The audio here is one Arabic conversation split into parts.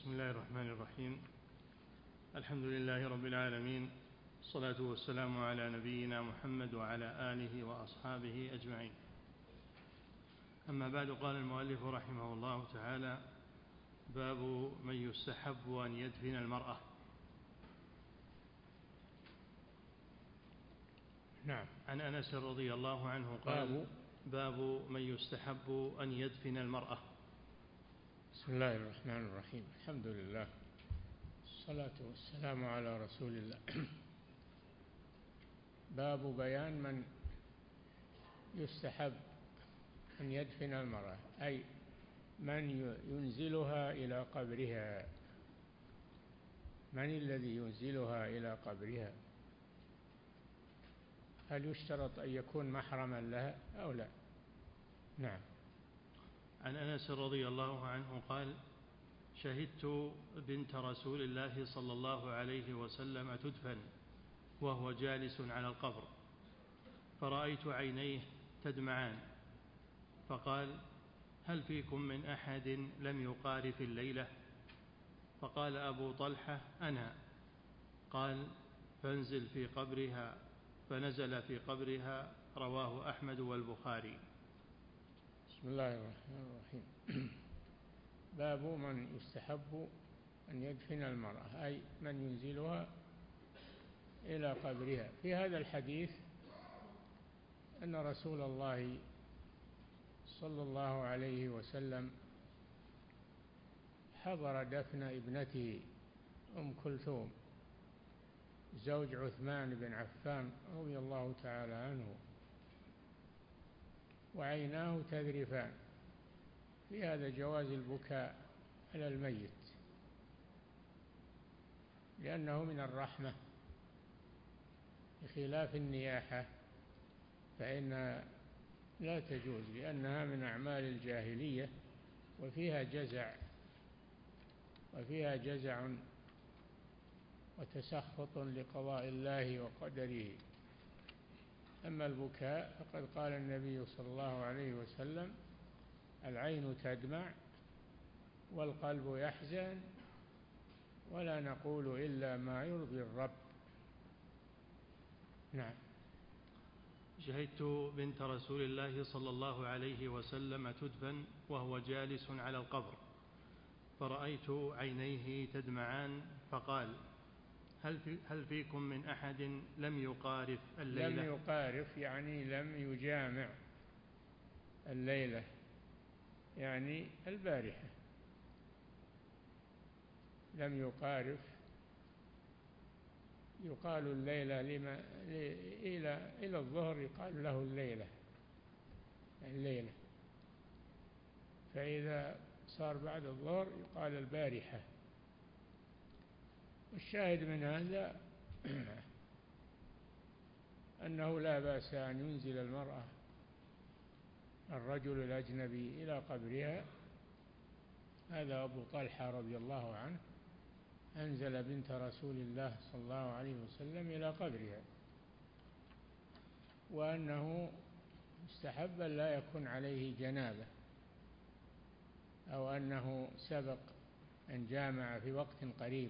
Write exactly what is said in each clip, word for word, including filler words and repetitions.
بسم الله الرحمن الرحيم. الحمد لله رب العالمين، الصلاة والسلام على نبينا محمد وعلى آله وأصحابه أجمعين. أما بعد، قال المؤلف رحمه الله تعالى: باب من يستحب أن يدفن المرأة. نعم. عن أنس رضي الله عنه قال: باب من يستحب أن يدفن المرأة. بسم الله الرحمن الرحيم. الحمد لله، الصلاة والسلام على رسول الله. باب بيان من يستحب أن يدفن المرأة، أي من ينزلها إلى قبرها. من الذي ينزلها إلى قبرها؟ هل يشترط أن يكون محرما لها أو لا؟ نعم. عن أنس رضي الله عنه قال: شهدت بنت رسول الله صلى الله عليه وسلم تدفن وهو جالس على القبر، فرأيت عينيه تدمعان، فقال: هل فيكم من أحد لم يقارف الليلة؟ فقال أبو طلحة: أنا. قال: فانزل في قبرها. فنزل في قبرها. رواه أحمد والبخاري. بسم الله الرحمن الرحيم. باب من يستحب أن يدفن المرأة، أي من ينزلها إلى قبرها. في هذا الحديث أن رسول الله صلى الله عليه وسلم حضر دفن ابنته أم كلثوم زوج عثمان بن عفان رضي الله تعالى عنه، وعيناه تذرفان. في هذا جواز البكاء على الميت، لأنه من الرحمة، بخلاف النياحة فإنها لا تجوز، لأنها من أعمال الجاهلية وفيها جزع وفيها جزع وتسخط لقضاء الله وقدره. أما البكاء فقد قال النبي صلى الله عليه وسلم: العين تدمع والقلب يحزن ولا نقول إلا ما يرضي الرب. نعم. شهدت بنت رسول الله صلى الله عليه وسلم تدفن وهو جالس على القبر، فرأيت عينيه تدمعان، فقال: هل, في هل فيكم من أحد لم يقارف الليلة؟ لم يقارف يعني لم يجامع الليلة، يعني البارحة. لم يقارف، يقال الليلة لما إلى إلى الظهر يقال له الليلة الليلة فإذا صار بعد الظهر يقال البارحة. والشاهد من هذا أنه لا بأس أن ينزل المرأة الرجل الأجنبي إلى قبرها. هذا أبو طلحة رضي الله عنه أنزل بنت رسول الله صلى الله عليه وسلم إلى قبرها، وأنه مستحب لا يكون عليه جنابة أو أنه سبق أن جامع في وقت قريب.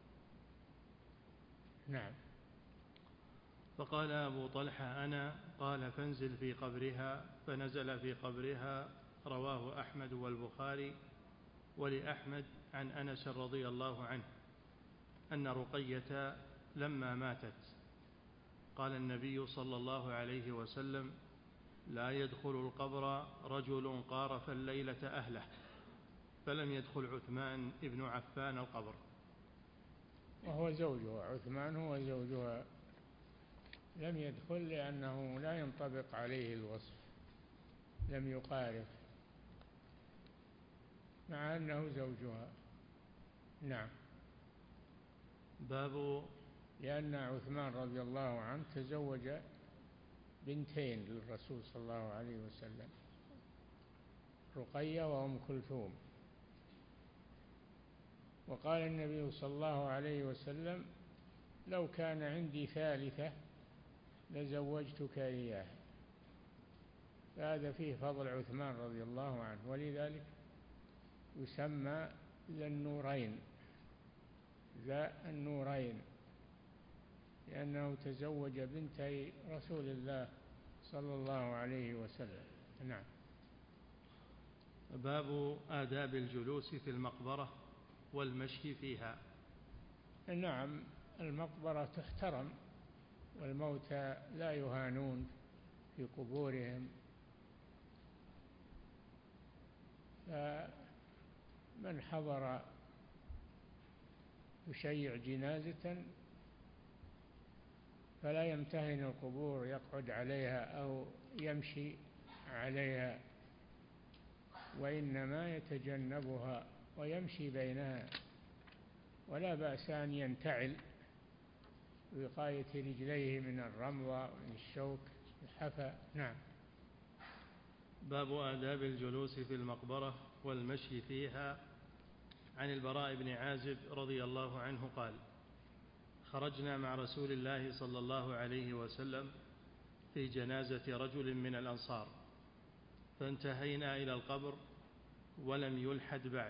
نعم. فقال أبو طلحة: أنا. قال: فانزل في قبرها. فنزل في قبرها. رواه أحمد والبخاري. ولأحمد عن أنس رضي الله عنه أن رقية لما ماتت قال النبي صلى الله عليه وسلم: لا يدخل القبر رجل قارف الليلة أهله. فلم يدخل عثمان ابن عفان القبر. وهو زوجها، عثمان هو زوجها، لم يدخل لأنه لا ينطبق عليه الوصف، لم يقارف مع أنه زوجها. نعم. باب لأن عثمان رضي الله عنه تزوج بنتين للرسول صلى الله عليه وسلم، رقية وأم كلثوم. وقال النبي صلى الله عليه وسلم: لو كان عندي ثالثة لزوجتك إياه. فهذا فيه فضل عثمان رضي الله عنه، ولذلك يسمى ذا النورين ذا النورين لأنه تزوج بنتي رسول الله صلى الله عليه وسلم. نعم. باب آداب الجلوس في المقبرة والمشي فيها. نعم، المقبرة تحترم، والموتى لا يهانون في قبورهم، فمن حضر يشيع جنازة فلا يمتهن القبور يقعد عليها أو يمشي عليها، وإنما يتجنبها ويمشي بينها، ولا بأس أن ينتعل وقاية رجليه من الرمضة ومن الشوك الحفا. نعم. باب آداب الجلوس في المقبرة والمشي فيها. عن البراء بن عازب رضي الله عنه قال: خرجنا مع رسول الله صلى الله عليه وسلم في جنازة رجل من الأنصار، فانتهينا إلى القبر ولم يلحد بعد،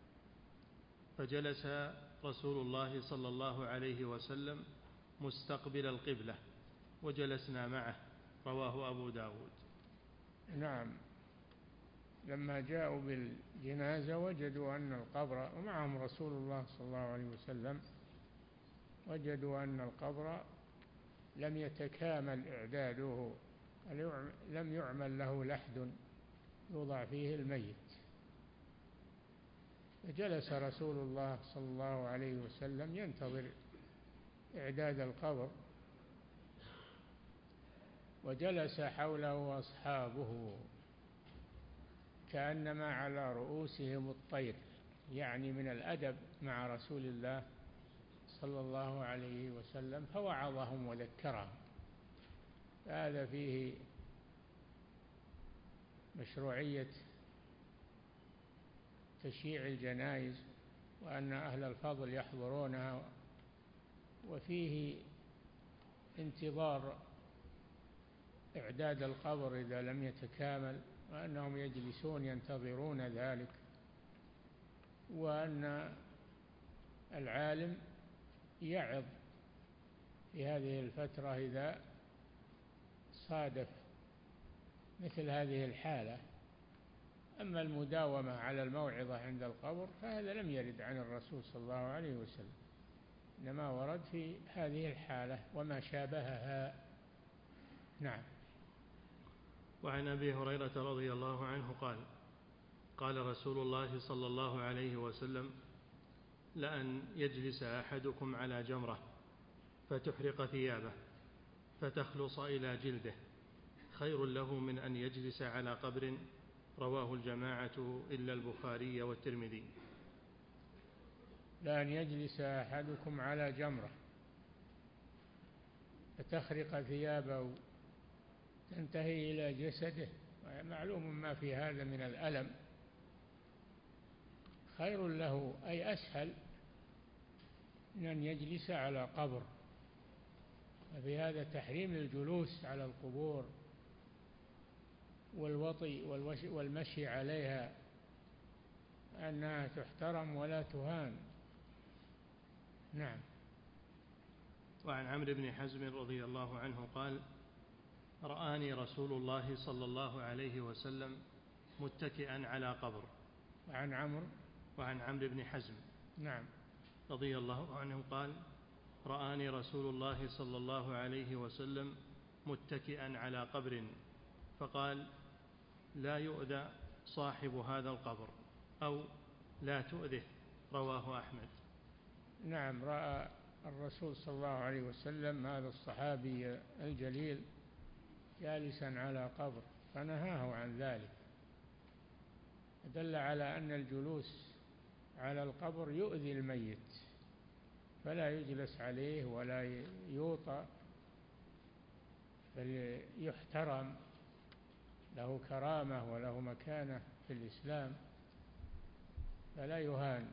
فجلس رسول الله صلى الله عليه وسلم مستقبل القبلة وجلسنا معه. رواه أبو داود. نعم، لما جاءوا بالجنازة وجدوا أن القبر، ومعهم رسول الله صلى الله عليه وسلم، وجدوا أن القبر لم يتكامل إعداده، لم يعمل له لحد يوضع فيه الميت، فجلس رسول الله صلى الله عليه وسلم ينتظر إعداد القبر، وجلس حوله أصحابه كأنما على رؤوسهم الطير، يعني من الأدب مع رسول الله صلى الله عليه وسلم، فوعظهم وذكرهم. هذا فيه مشروعية تشييع الجنائز، وأن أهل الفضل يحضرونها، وفيه انتظار إعداد القبر إذا لم يتكامل، وأنهم يجلسون ينتظرون ذلك، وأن العالم يعظ في هذه الفترة إذا صادف مثل هذه الحالة. أما المداومة على الموعظة عند القبر فهذا لم يرد عن الرسول صلى الله عليه وسلم، إنما ورد في هذه الحالة وما شابهها. نعم. وعن أبي هريرة رضي الله عنه قال: قال رسول الله صلى الله عليه وسلم: لأن يجلس أحدكم على جمرة فتحرق ثيابه فتخلص إلى جلده خير له من أن يجلس على قبر. رواه الجماعة إلا البخاري والترمذي. لأن يجلس أحدكم على جمرة فتخرق ثيابه تنتهي إلى جسده، معلوم ما في هذا من الألم، خير له أي أسهل من أن يجلس على قبر. ففي هذا تحريم الجلوس على القبور والوطي والمشي عليها، أنها تحترم ولا تهان. نعم. وعن عمرو بن حزم رضي الله عنه قال: رآني رسول الله صلى الله عليه وسلم متكئا على قبر. وعن عمرو وعن عمرو بن حزم نعم رضي الله عنه قال: رآني رسول الله صلى الله عليه وسلم متكئا على قبر، فقال: لا يؤذى صاحب هذا القبر، أو لا تؤذه. رواه أحمد. نعم، رأى الرسول صلى الله عليه وسلم هذا الصحابي الجليل جالسا على قبر فنهاه عن ذلك، دل على أن الجلوس على القبر يؤذي الميت، فلا يجلس عليه ولا يوطأ، بل يحترم، له كرامة وله مكانة في الإسلام، فلا يهان.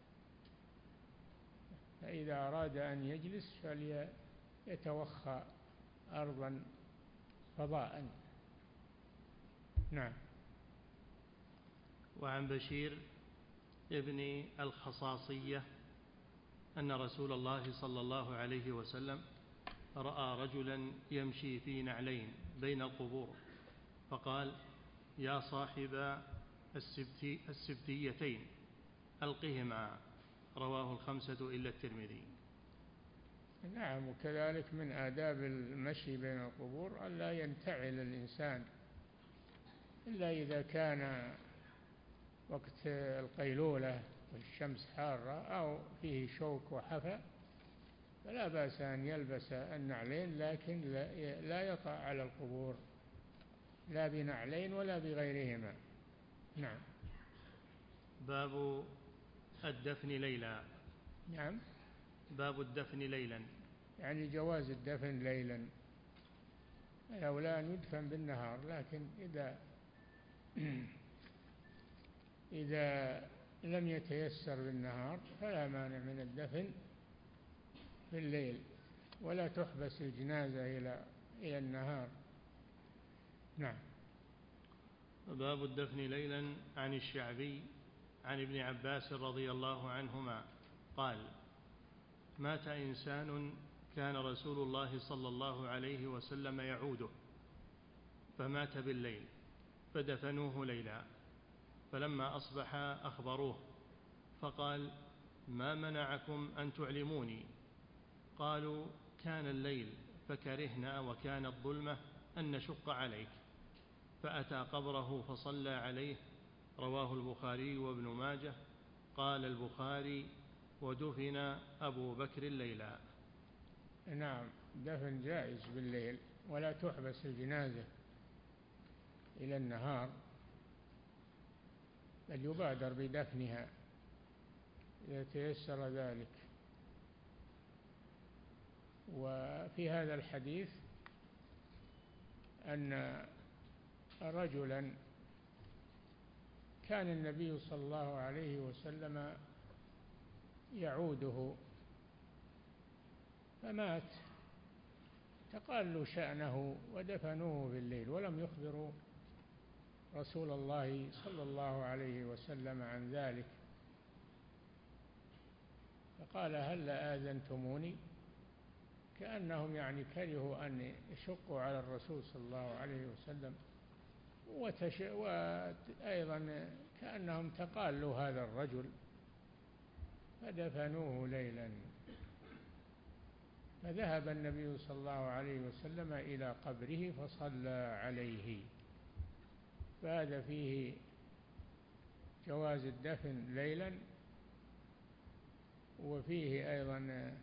فإذا أراد أن يجلس فليتوخى أرضا فضاء. نعم. وعن بشير ابن الخصاصية أن رسول الله صلى الله عليه وسلم رأى رجلا يمشي في نعلين بين القبور فقال: يا صاحب السبتي السبتيتين ألقهما. رواه الخمسة إلا الترمذي. نعم، وكذلك من آداب المشي بين القبور ألا ينتعل الإنسان إلا إذا كان وقت القيلولة والشمس حارة أو فيه شوك وحفا، فلا بأس أن يلبس النعلين، لكن لا يطأ على القبور لا بنعلين ولا بغيرهما. نعم. باب الدفن ليلا. نعم. باب الدفن ليلا، يعني جواز الدفن ليلا، الأولى أن يدفن بالنهار، لكن إذا إذا لم يتيسر بالنهار فلا مانع من الدفن في الليل، ولا تحبس الجنازة إلى إلى النهار. نعم. باب الدفن ليلا. عن الشعبي عن ابن عباس رضي الله عنهما قال: مات إنسان كان رسول الله صلى الله عليه وسلم يعوده، فمات بالليل فدفنوه ليلا، فلما أصبح أخبروه فقال: ما منعكم أن تعلموني؟ قالوا: كان الليل فكرهنا وكانت ظلمة أن نشق عليك، فأتى قبره فصلى عليه. رواه البخاري وابن ماجه. قال البخاري: ودفن أبو بكر ليلا. نعم، دفن جائز بالليل، ولا تحبس الجنازة إلى النهار، بل يبادر بدفنها إذا تيسر ذلك. وفي هذا الحديث أن رجلا كان النبي صلى الله عليه وسلم يعوده فمات، تقالوا شأنه ودفنوه بالليل، ولم يخبروا رسول الله صلى الله عليه وسلم عن ذلك، فقال: هل آذنتموني؟ كأنهم يعني كرهوا أن يشقوا على الرسول صلى الله عليه وسلم، وتش... وأيضا كأنهم تقالوا هذا الرجل، فدفنوه ليلا. فذهب النبي صلى الله عليه وسلم إلى قبره فصلى عليه. فهذا فيه جواز الدفن ليلا، وفيه أيضا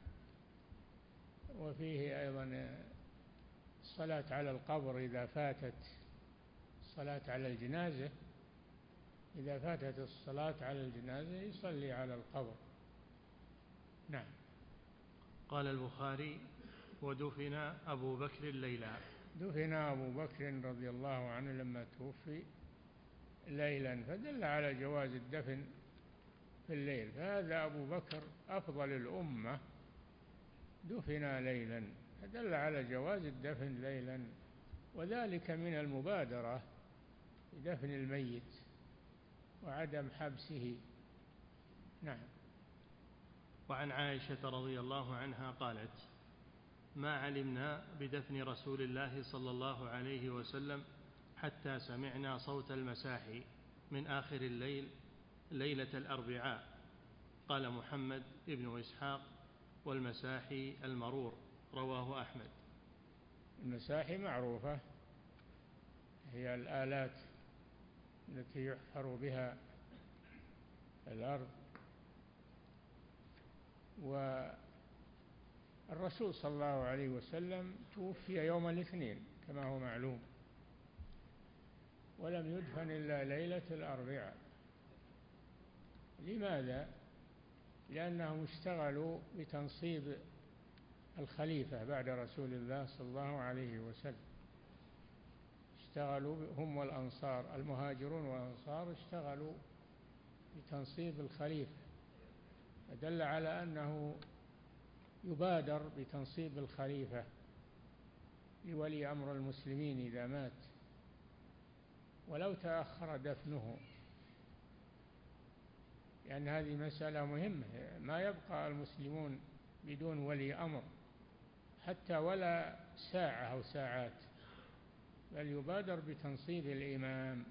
وفيه أيضا الصلاة على القبر إذا فاتت الصلاة على الجنازة، إذا فاتت الصلاة على الجنازة يصلي على القبر. نعم. قال البخاري: ودفن أبو بكر ليلا. دفن أبو بكر رضي الله عنه لما توفي ليلا، فدل على جواز الدفن في الليل. فهذا أبو بكر أفضل الأمة دفن ليلا، فدل على جواز الدفن ليلا، وذلك من المبادرة بدفن الميت وعدم حبسه. نعم. وعن عائشة رضي الله عنها قالت: ما علمنا بدفن رسول الله صلى الله عليه وسلم حتى سمعنا صوت المساحي من آخر الليل ليلة الأربعاء. قال محمد بن إسحاق: والمساحي المرور. رواه أحمد. المساحي معروفة، هي الآلات التي يحفر بها الأرض. والرسول صلى الله عليه وسلم توفي يوم الاثنين كما هو معلوم، ولم يدفن إلا ليلة الأربعاء. لماذا؟ لأنهم اشتغلوا بتنصيب الخليفة بعد رسول الله صلى الله عليه وسلم، اشتغلوا هم والأنصار، المهاجرون والأنصار اشتغلوا بتنصيب الخليفة، فدل على أنه يبادر بتنصيب الخليفة لولي أمر المسلمين إذا مات، ولو تأخر دفنه، لأن هذه مسألة مهمة، ما يبقى المسلمون بدون ولي أمر حتى ولا ساعة أو ساعات، بل يبادر بتنصيب الإمام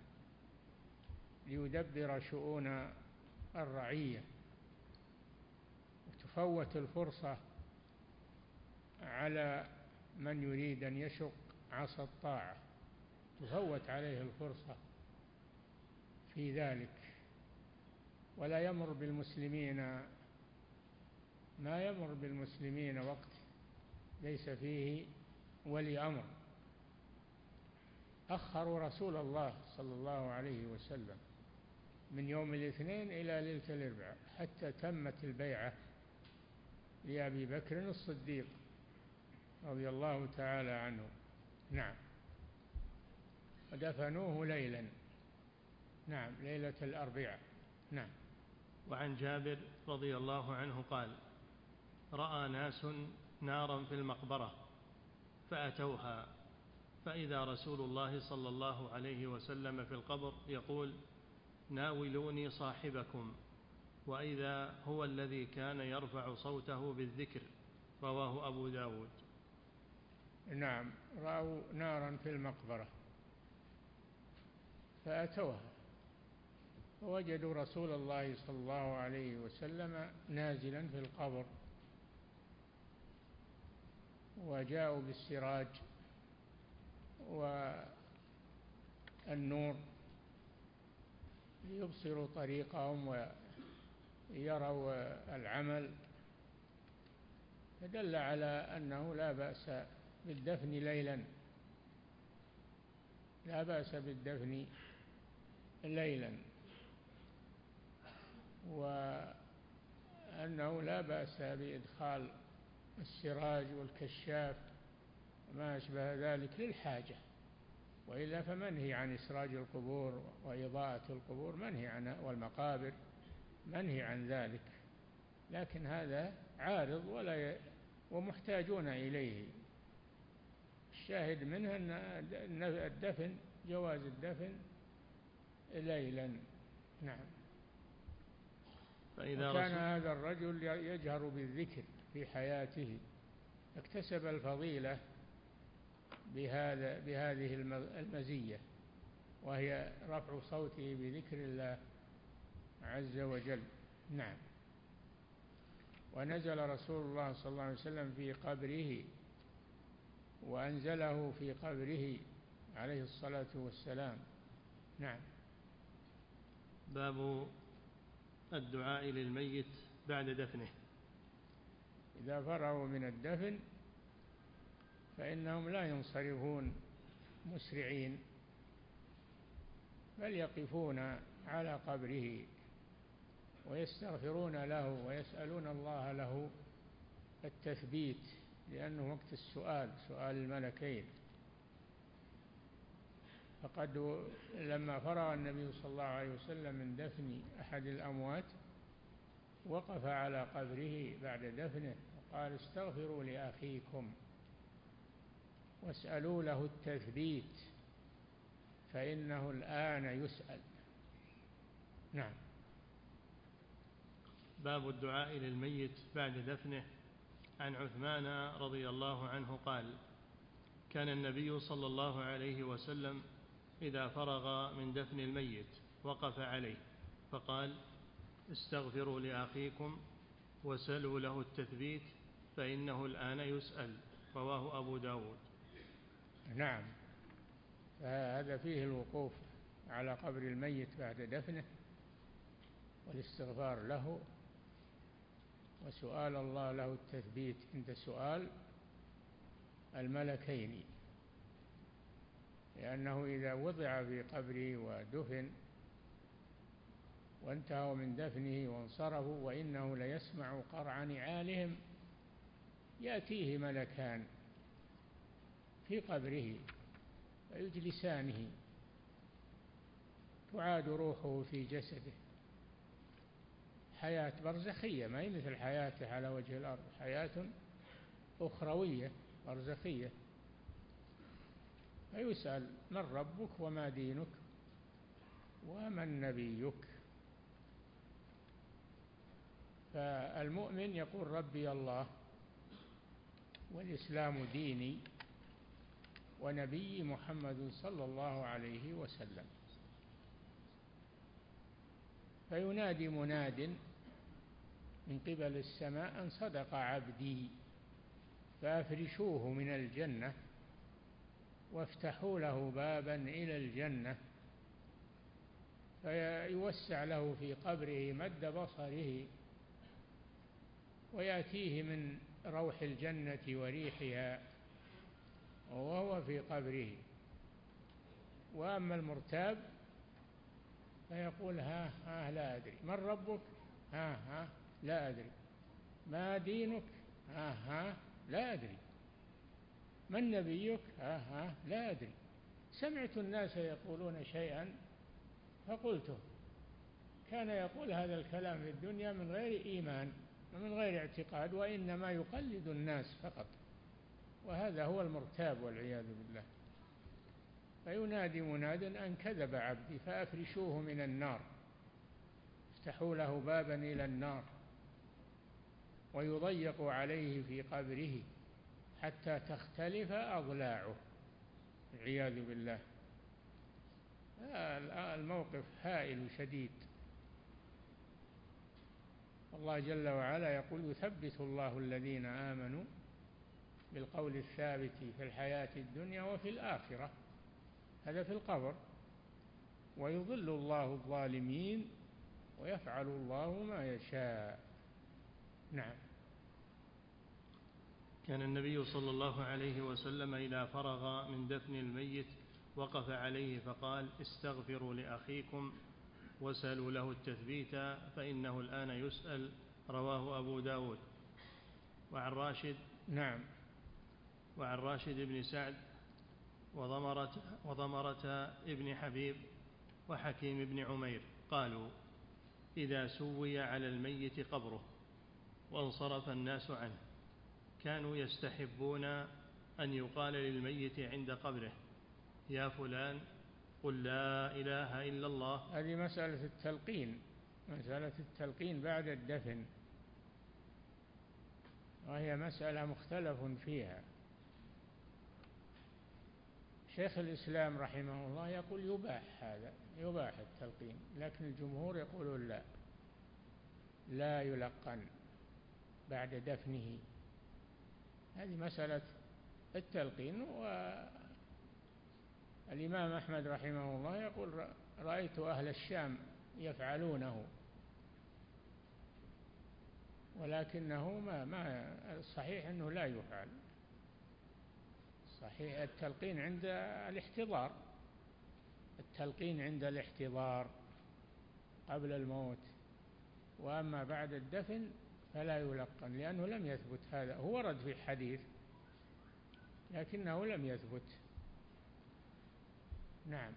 ليدبر شؤون الرعية، وتفوت الفرصة على من يريد أن يشق عصا الطاعة، تفوت عليه الفرصة في ذلك. ولا يمر بالمسلمين ما يمر بالمسلمين وقت ليس فيه ولي أمر. أخروا رسول الله صلى الله عليه وسلم من يوم الاثنين إلى ليلة الأربعاء حتى تمت البيعة لأبي بكر الصديق رضي الله تعالى عنه. نعم. ودفنوه ليلا، نعم، ليلة الأربعاء. نعم. وعن جابر رضي الله عنه قال: رأى ناس نارا في المقبرة فأتوها، فإذا رسول الله صلى الله عليه وسلم في القبر يقول: ناولوني صاحبكم، وإذا هو الذي كان يرفع صوته بالذكر. رواه أبو داود. نعم، رأوا نارا في المقبرة فأتوها فوجدوا رسول الله صلى الله عليه وسلم نازلا في القبر، وجاءوا بالسراج والنور ليبصروا طريقهم ويروا العمل، فدل على أنه لا بأس بالدفن ليلا، لا بأس بالدفن ليلا، وأنه لا بأس بإدخال السراج والكشاف وما أشبه ذلك للحاجة، وإلا فمنهي عن إسراج القبور وإضاءة القبور، منهي عن والمقابر منهي عن ذلك، لكن هذا عارض ولا ي... ومحتاجون إليه. الشاهد منه أن الدفن جواز الدفن ليلا. نعم. فإذا وكان هذا الرجل يجهر بالذكر في حياته، اكتسب الفضيلة بهذا بهذه المزية، وهي رفع صوته بذكر الله عز وجل. نعم. ونزل رسول الله صلى الله عليه وسلم في قبره وأنزله في قبره عليه الصلاة والسلام. نعم. باب الدعاء للميت بعد دفنه. إذا فرغوا من الدفن فإنهم لا ينصرفون مسرعين، بل يقفون على قبره ويستغفرون له ويسألون الله له التثبيت، لأنه وقت السؤال، سؤال الملكين. فقد لما فرغ النبي صلى الله عليه وسلم من دفن أحد الأموات وقف على قبره بعد دفنه وقال: استغفروا لأخيكم واسألوا له التثبيت فإنه الآن يسأل. نعم. باب الدعاء للميت بعد دفنه. عن عثمان رضي الله عنه قال: كان النبي صلى الله عليه وسلم إذا فرغ من دفن الميت وقف عليه فقال: استغفروا لأخيكم وسلوا له التثبيت فإنه الآن يسأل. رواه أبو داود. نعم. فهذا فيه الوقوف على قبر الميت بعد دفنه والاستغفار له وسؤال الله له التثبيت عند سؤال الملكين، لأنه إذا وضع في قبره ودفن وانتهوا من دفنه وانصرفوا وإنه ليسمع قرع نعالهم، يأتيه ملكان في قبره فيجلسانه، تعاد روحه في جسده، حياة برزخية، ما هي مثل حياته على وجه الأرض، حياة أخروية برزخية. فيسأل: من ربك وما دينك ومن نبيك؟ فالمؤمن يقول ربي الله والإسلام ديني ونبي محمد صلى الله عليه وسلم. فينادي مناد من قبل السماء أن صدق عبدي فأفرشوه من الجنة وافتحوا له بابا إلى الجنة فيوسع له في قبره مد بصره ويأتيه من روح الجنة وريحها وهو في قبره. وأما المرتاب فيقول ها ها لا أدري. من ربك؟ ها ها لا أدري. ما دينك؟ ها ها لا أدري. من نبيك؟ ها ها لا أدري. سمعت الناس يقولون شيئا فقلته. كان يقول هذا الكلام في الدنيا من غير إيمان ومن غير اعتقاد، وإنما يقلد الناس فقط، وهذا هو المرتاب والعياذ بالله. فينادي مناد أن كذب عبدي فأفرشوه من النار، افتحوا له بابا إلى النار ويضيق عليه في قبره حتى تختلف أضلاعه والعياذ بالله. الموقف هائل شديد. الله جل وعلا يقول يثبت الله الذين آمنوا بالقول الثابت في الحياة الدنيا وفي الآخرة، هذا في القبر، ويضل الله الظالمين ويفعل الله ما يشاء. نعم. كان النبي صلى الله عليه وسلم إذا فرغ من دفن الميت وقف عليه فقال استغفروا لأخيكم وسألوا له التثبيت فإنه الآن يسأل. رواه أبو داود. وعن راشد نعم وعن راشد بن سعد وضمرة, وضمرة ابن حبيب وحكيم بن عمير قالوا إذا سوي على الميت قبره وانصرف الناس عنه كانوا يستحبون أن يقال للميت عند قبره يا فلان قل لا إله إلا الله. هذه مسألة التلقين، مسألة التلقين بعد الدفن، وهي مسألة مختلف فيها. شيخ الإسلام رحمه الله يقول يباح هذا، يباح التلقين، لكن الجمهور يقولون لا، لا يلقن بعد دفنه. هذه مسألة التلقين. والإمام أحمد رحمه الله يقول رأيت أهل الشام يفعلونه، ولكنه ما ما الصحيح أنه لا يفعل. صحيح التلقين عند الاحتضار، التلقين عند الاحتضار قبل الموت، وأما بعد الدفن فلا يلقن، لأنه لم يثبت هذا. هو ورد في الحديث لكنه لم يثبت. نعم.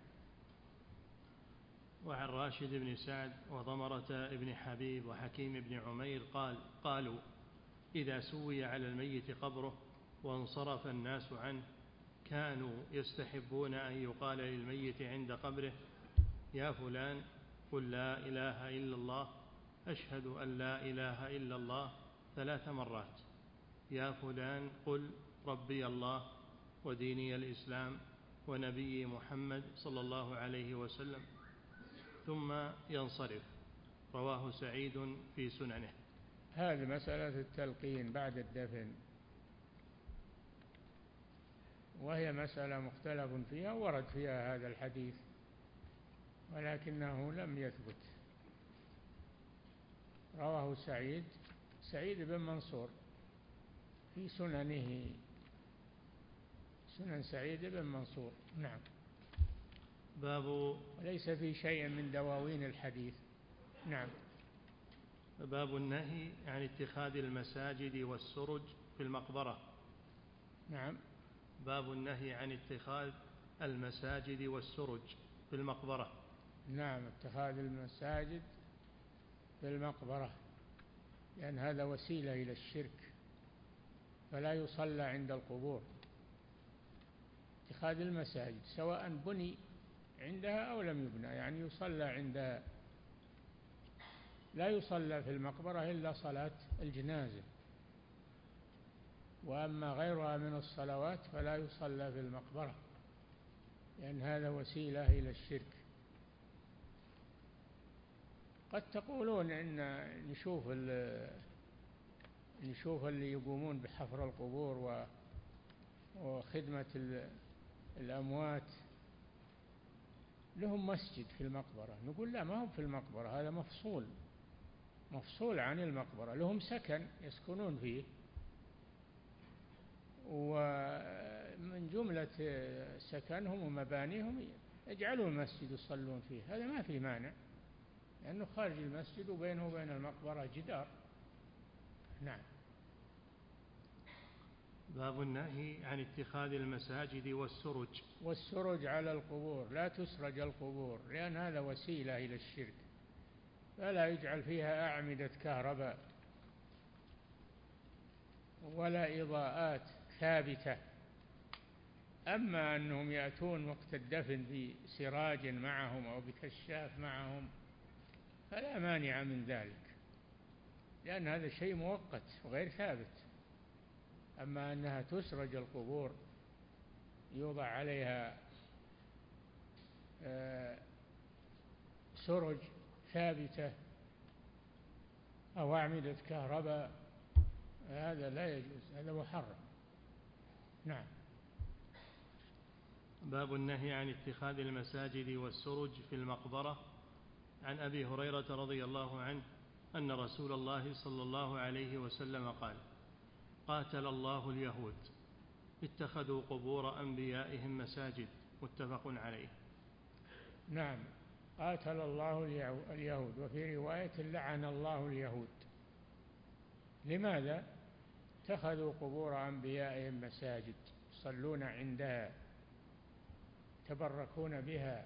وعن راشد بن سعد وضمرة ابن حبيب وحكيم بن عمير قال قالوا إذا سوي على الميت قبره وانصرف الناس عنه كانوا يستحبون أن يقال للميت عند قبره يا فلان قل لا إله إلا الله أشهد أن لا إله إلا الله ثلاث مرات. يا فلان قل ربي الله وديني الإسلام ونبي محمد صلى الله عليه وسلم، ثم ينصرف. رواه سعيد في سننه. هذه مسألة التلقين بعد الدفن، وهي مسألة مختلف فيها، ورد فيها هذا الحديث ولكنه لم يثبت. رواه سعيد سعيد بن منصور في سننه، سنن سعيد بن منصور. نعم. باب وليس في شيء من دواوين الحديث. نعم. باب النهي عن اتخاذ المساجد والسرج في المقبرة. نعم. باب النهي عن اتخاذ المساجد والسرج في المقبرة. نعم، اتخاذ المساجد في المقبرة، لأن هذا وسيلة إلى الشرك، فلا يصلى عند القبور. اتخاذ المساجد سواء بني عندها أو لم يبنى، يعني يصلى عندها. لا يصلى في المقبرة إلا صلاة الجنازة، وأما غيرها من الصلوات فلا يصلى في المقبرة، لأن هذا وسيلة إلى الشرك. قد تقولون إن نشوف نشوف اللي يقومون بحفر القبور وخدمة الأموات لهم مسجد في المقبرة. نقول لا، ما هو في المقبرة، هذا مفصول مفصول عن المقبرة، لهم سكن يسكنون فيه، ومن جملة سكنهم ومبانيهم يجعلون مسجد يصلون فيه، هذا ما في مانع، لأنه خارج المسجد وبينه وبين المقبرة جدار. نعم. باب النهي عن اتخاذ المساجد والسرج. والسرج على القبور، لا تسرج القبور، لأن هذا وسيلة إلى الشرك، فلا يجعل فيها أعمدة كهرباء ولا إضاءات ثابتة. أما أنهم يأتون وقت الدفن بسراج معهم أو بكشاف معهم فلا مانع من ذلك، لأن هذا شيء مؤقت وغير ثابت. أما أنها تسرج القبور، يوضع عليها سرج ثابتة أو أعمدة كهرباء، هذا لا يجوز، هذا محرم. نعم. باب النهي عن اتخاذ المساجد والسرج في المقبرة. عن أبي هريرة رضي الله عنه أن رسول الله صلى الله عليه وسلم قال: قاتل الله اليهود اتخذوا قبور أنبيائهم مساجد. متفق عليه. نعم، قاتل الله اليهود، وفي رواية لعن الله اليهود. لماذا؟ اتخذوا قبور أنبيائهم مساجد، يصلون عندها، يتبركون بها،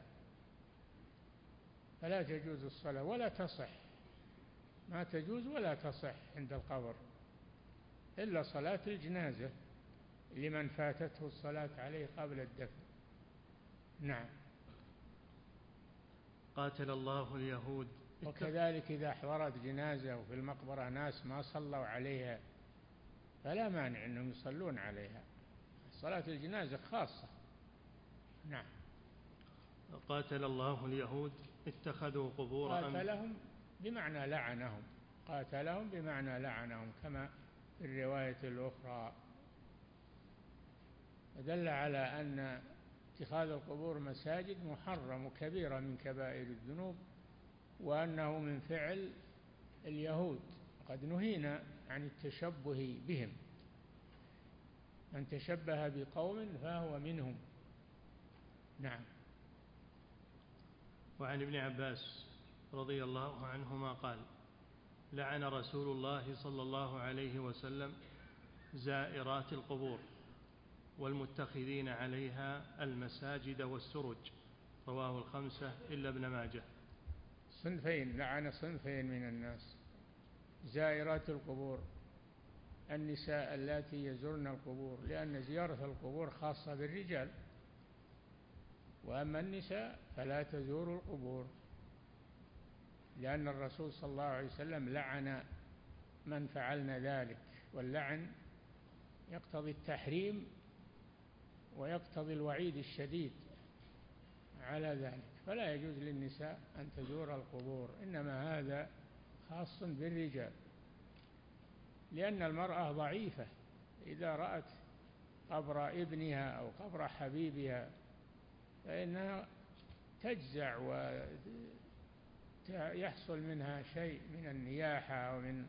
فلا تجوز الصلاة ولا تصح، ما تجوز ولا تصح عند القبر إلا صلاة الجنازة لمن فاتته الصلاة عليه قبل الدفن. نعم. قاتل الله اليهود. وكذلك إذا حضرت جنازة وفي المقبرة ناس ما صلوا عليها فلا مانع أنهم يصلون عليها، صلاة الجنازة خاصة. نعم. قاتل الله اليهود اتخذوا قبور قاتلهم بمعنى لعنهم، قاتلهم بمعنى لعنهم كما في الرواية الأخرى، دل على أن اتخاذ القبور مساجد محرم وكبيرة من كبائر الذنوب، وأنه من فعل اليهود، قد نهينا عن التشبه بهم، من تشبه بقوم فهو منهم. نعم. وعن ابن عباس رضي الله عنهما قال: لعن رسول الله صلى الله عليه وسلم زائرات القبور والمتخذين عليها المساجد والسرج. رواه الخمسة إلا ابن ماجه. صنفين، لعن صنفين من الناس: زائرات القبور، النساء اللاتي يزورن القبور، لأن زيارة القبور خاصة بالرجال، وأما النساء فلا تزور القبور، لأن الرسول صلى الله عليه وسلم لعن من فعلن ذلك، واللعن يقتضي التحريم ويقتضي الوعيد الشديد على ذلك، فلا يجوز للنساء أن تزور القبور، إنما هذا خاص بالرجال، لأن المرأة ضعيفة إذا رأت قبر ابنها أو قبر حبيبها فإنها تجزع ويحصل منها شيء من النياحة ومن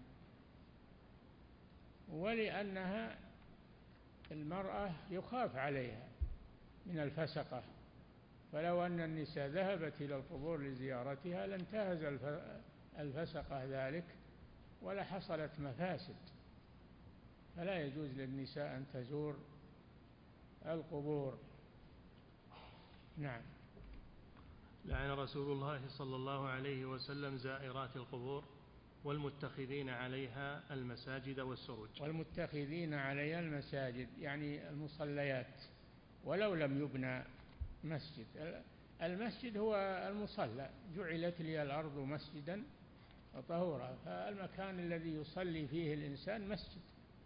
ولأنها المرأة يخاف عليها من الفسقة، فلو أن النساء ذهبت إلى القبور لزيارتها لانتهز الفسقة ذلك ولا حصلت مفاسد، فلا يجوز للنساء أن تزور القبور. نعم. لعن رسول الله صلى الله عليه وسلم زائرات القبور والمتخذين عليها المساجد والسرج. والمتخذين عليها المساجد يعني المصليات، ولو لم يبنى مسجد. المسجد هو المصلى، جعلت لي الأرض مسجدا وطهورا. فالمكان الذي يصلي فيه الإنسان مسجد،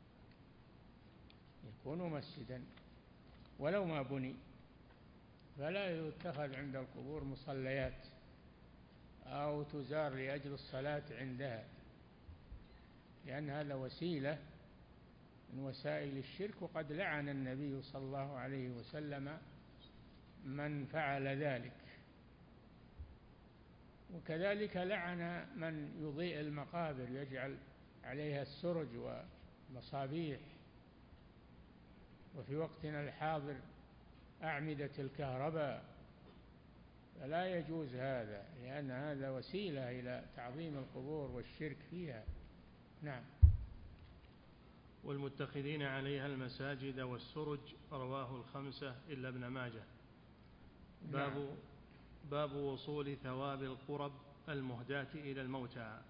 يكون مسجدا ولو ما بني، فلا يتخذ عند القبور مصليات أو تزار لأجل الصلاة عندها، لأن هذا وسيلة من وسائل الشرك، وقد لعن النبي صلى الله عليه وسلم من فعل ذلك. وكذلك لعن من يضيء المقابر، يجعل عليها السرج ومصابيح، وفي وقتنا الحاضر أعمدة الكهرباء، فلا يجوز هذا، لأن هذا وسيلة إلى تعظيم القبور والشرك فيها. نعم. والمتخذين عليها المساجد والسرج، رواه الخمسة إلا ابن ماجه. باب نعم. باب وصول ثواب القرب المهداة إلى الموتى.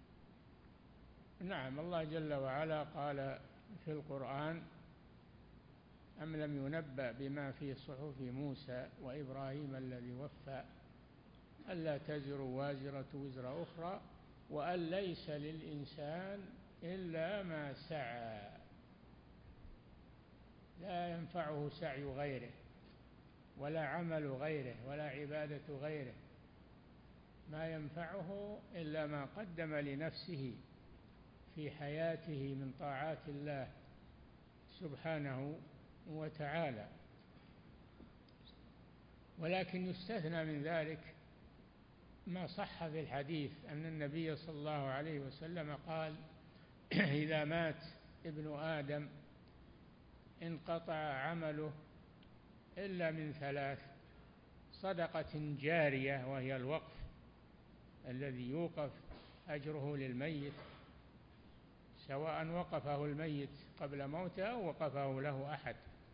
نعم، الله جل وعلا قال في القرآن: أم لم ينبأ بما في صحف موسى وإبراهيم الذي وفى ألا تزر وازرة وزر أخرى وأن ليس للإنسان إلا ما سعى. لا ينفعه سعي غيره ولا عمل غيره ولا عبادة غيره، ما ينفعه إلا ما قدم لنفسه في حياته من طاعات الله سبحانه وتعالى. ولكن يستثنى من ذلك ما صح في الحديث أن النبي صلى الله عليه وسلم قال: إذا مات ابن آدم انقطع عمله إلا من ثلاث: صدقة جارية، وهي الوقف الذي يوقف أجره للميت، سواء وقفه الميت قبل موته أو وقفه له أحد،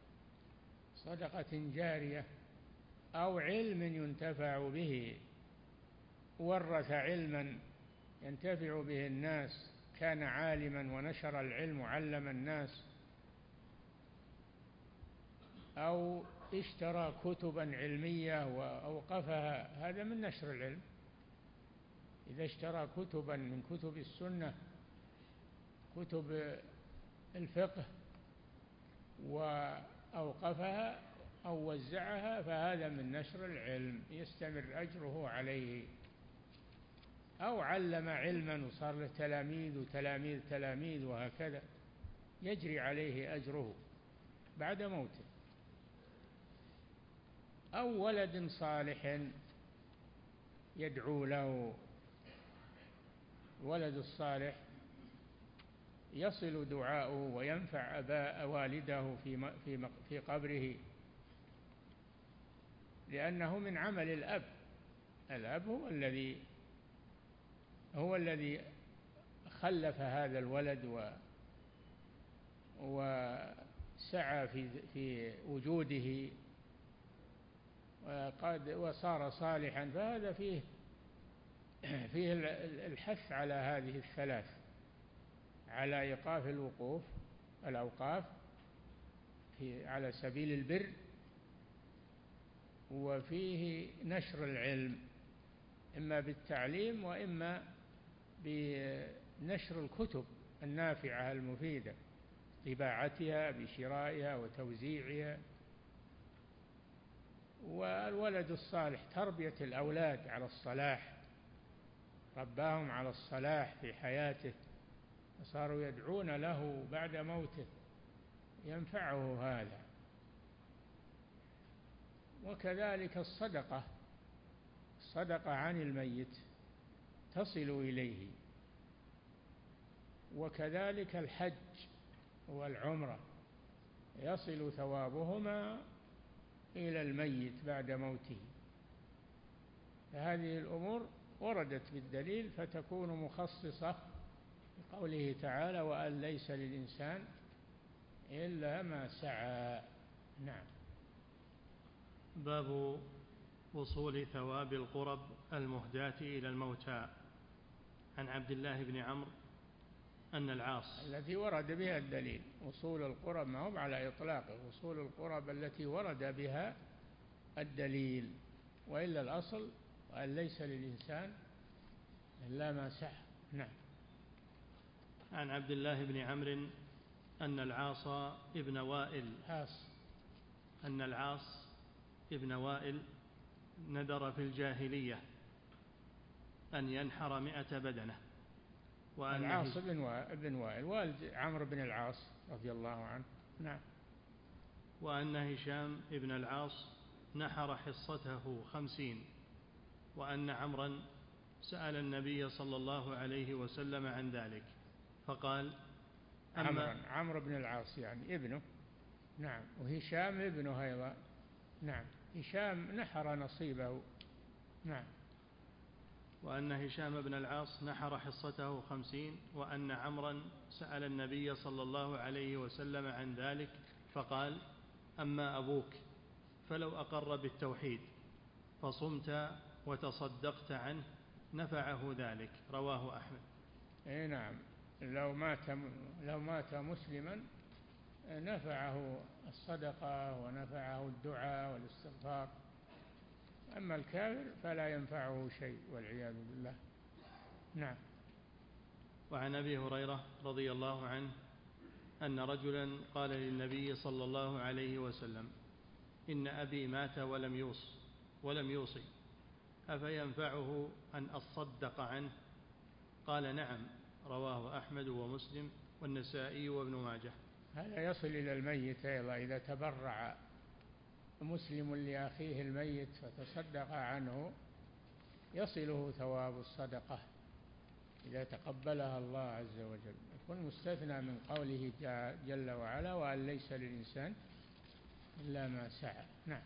صدقة جارية، أو علم ينتفع به، ورث علما ينتفع به الناس، كان عالما ونشر العلم وعلم الناس، أو اشترى كتبا علمية وأوقفها، هذا من نشر العلم. إذا اشترى كتبا من كتب السنة، كتب الفقه، وأوقفها أو وزعها، فهذا من نشر العلم يستمر أجره عليه. أو علم علما وصار له تلاميذ وتلاميذ تلاميذ وهكذا، يجري عليه أجره بعد موته. أو ولد صالح يدعو له، ولد الصالح يصل دعاؤه وينفع أباء والده في في في قبره، لأنه من عمل الأب. الأب هو الذي هو الذي خلف هذا الولد و وسعى في في وجوده وقد وصار صالحا، فهذا فيه فيه الحث على هذه الثلاث، على إيقاف الوقوف الأوقاف في على سبيل البر، وفيه نشر العلم إما بالتعليم وإما بنشر الكتب النافعة المفيدة، طباعتها بشرائها وتوزيعها. والولد الصالح تربية الأولاد على الصلاح، رباهم على الصلاح في حياته، وصاروا يدعون له بعد موته، ينفعه هذا. وكذلك الصدقة، الصدقة عن الميت تصل إليه. وكذلك الحج والعمرة يصل ثوابهما إلى الميت بعد موته. فهذه الأمور وردت بالدليل، فتكون مخصصة بقوله تعالى: وأن ليس للإنسان إلا ما سعى. نعم. باب وصول ثواب القرب المهداة إلى الموتى. عن عبد الله بن عمرو أن العاص التي ورد بها الدليل، وصول القرب ما هو على إطلاقه، وصول القرب التي ورد بها الدليل، وإلا الأصل وأن ليس للإنسان إلا ما سعى. نعم. عن عبد الله بن عمرو أن العاص ابن وائل عاص أن العاص ابن وائل نذر في الجاهلية أن ينحر مئة بدنة. العاص بن وائل والد عمرو بن العاص رضي الله عنه. نعم. وأن هشام ابن العاص نحر حصته خمسين، وأن عمرا سأل النبي صلى الله عليه وسلم عن ذلك فقال أما عمرو بن العاص يعني ابنه. نعم. وهشام ابنه أيضا. نعم. هشام نحر نصيبه. نعم. وأن هشام بن العاص نحر حصته خمسين، وأن عمرا سأل النبي صلى الله عليه وسلم عن ذلك فقال أما أبوك فلو أقر بالتوحيد فصمت وتصدقت عنه نفعه ذلك. رواه أحمد. اي نعم. لو مات لو مات مسلما نفعه الصدقة ونفعه الدعاء والاستغفار. أما الكافر فلا ينفعه شيء والعياذ بالله. نعم. وعن أبي هريرة رضي الله عنه أن رجلا قال للنبي صلى الله عليه وسلم إن أبي مات ولم يوص ولم يوصي أفينفعه أن أصدق عنه؟ قال نعم. رواه أحمد ومسلم والنسائي وابن ماجه. هذا يصل إلى الميت أيضا إذا تبرع مسلم لأخيه الميت فتصدق عنه يصله ثواب الصدقة إذا تقبلها الله عز وجل. يكون مستثنى من قوله جل وعلا وأن ليس للإنسان إلا ما سعى. نعم.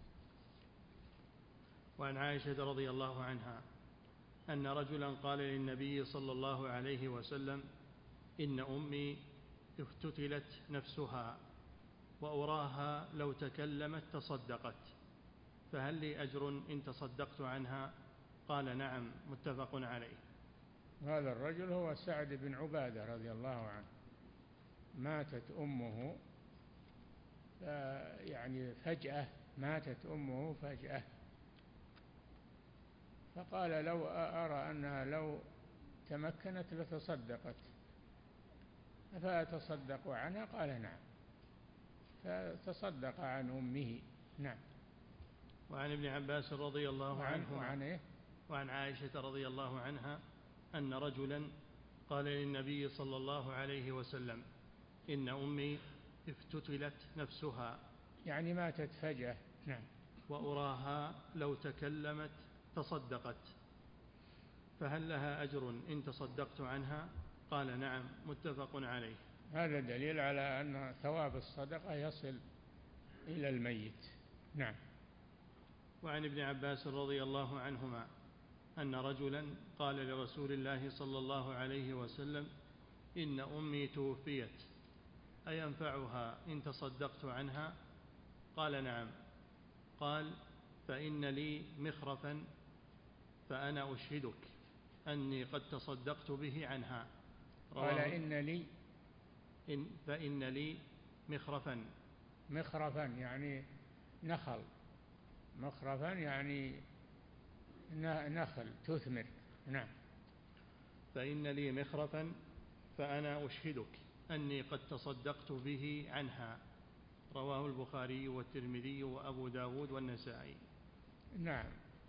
وعن عائشة رضي الله عنها أن رجلا قال للنبي صلى الله عليه وسلم إن أمي افتتلت نفسها وأراها لو تكلمت تصدقت فهل لي أجر إن تصدقت عنها؟ قال نعم. متفق عليه. هذا الرجل هو سعد بن عبادة رضي الله عنه. ماتت أمه يعني فجأة ماتت أمه فجأة فقال لو أرى أنها لو تمكنت لتصدقت فأتصدق عنها؟ قال نعم. فتصدق عن أمه. نعم. وعن ابن عباس رضي الله عنه وعن, إيه؟ وعن عائشة رضي الله عنها أن رجلا قال للنبي صلى الله عليه وسلم إن أمي افتتلت نفسها يعني ماتت فجأة. نعم. وأراها لو تكلمت تصدقت فهل لها أجر إن تصدقت عنها؟ قال نعم. متفق عليه. هذا دليل على أن ثواب الصدقة يصل إلى الميت. نعم. وعن ابن عباس رضي الله عنهما أن رجلا قال لرسول الله صلى الله عليه وسلم إن أمي توفيت أينفعها إن تصدقت عنها؟ قال نعم. قال فإن لي مخرفا فأنا أشهدك أني قد تصدقت به عنها. قال إن لي إن فإن لي مخرفا. مخرفا يعني نخل. مخرفا يعني نخل تثمر. نعم. فإن لي مخرفا فأنا أشهدك أني قد تصدقت به عنها. رواه البخاري والترمذي وأبو داود والنسائي. نعم.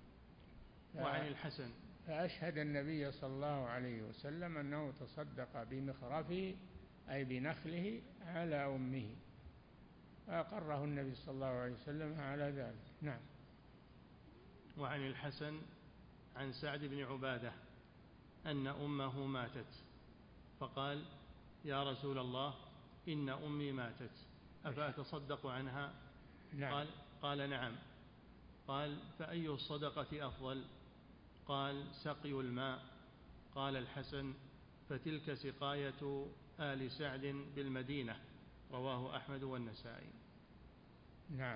وعن الحسن فأشهد النبي صلى الله عليه وسلم أنه تصدق بمخرفه أي بنخله على أمه فأقره النبي صلى الله عليه وسلم على ذلك. نعم. وعن الحسن عن سعد بن عبادة أن أمه ماتت فقال يا رسول الله إن أمي ماتت أفأتصدق عنها؟ نعم. قال, قال نعم. قال فأي الصدقة أفضل؟ قال سقي الماء. قال الحسن فتلك سقاية آل سعد بالمدينة. رواه أحمد والنسائي. نعم.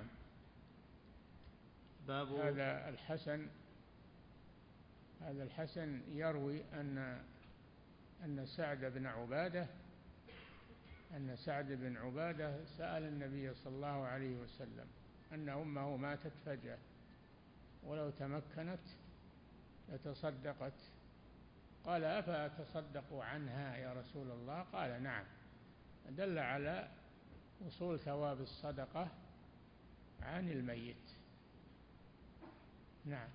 باب هذا الحسن هذا الحسن يروي أن أن سعد بن عبادة أن سعد بن عبادة سأل النبي صلى الله عليه وسلم أن أمه ماتت فجأة ولو تمكنت لتصدقت. قال أفأتصدق عنها يا رسول الله؟ قال نعم. دل على وصول ثواب الصدقة عن الميت. نعم.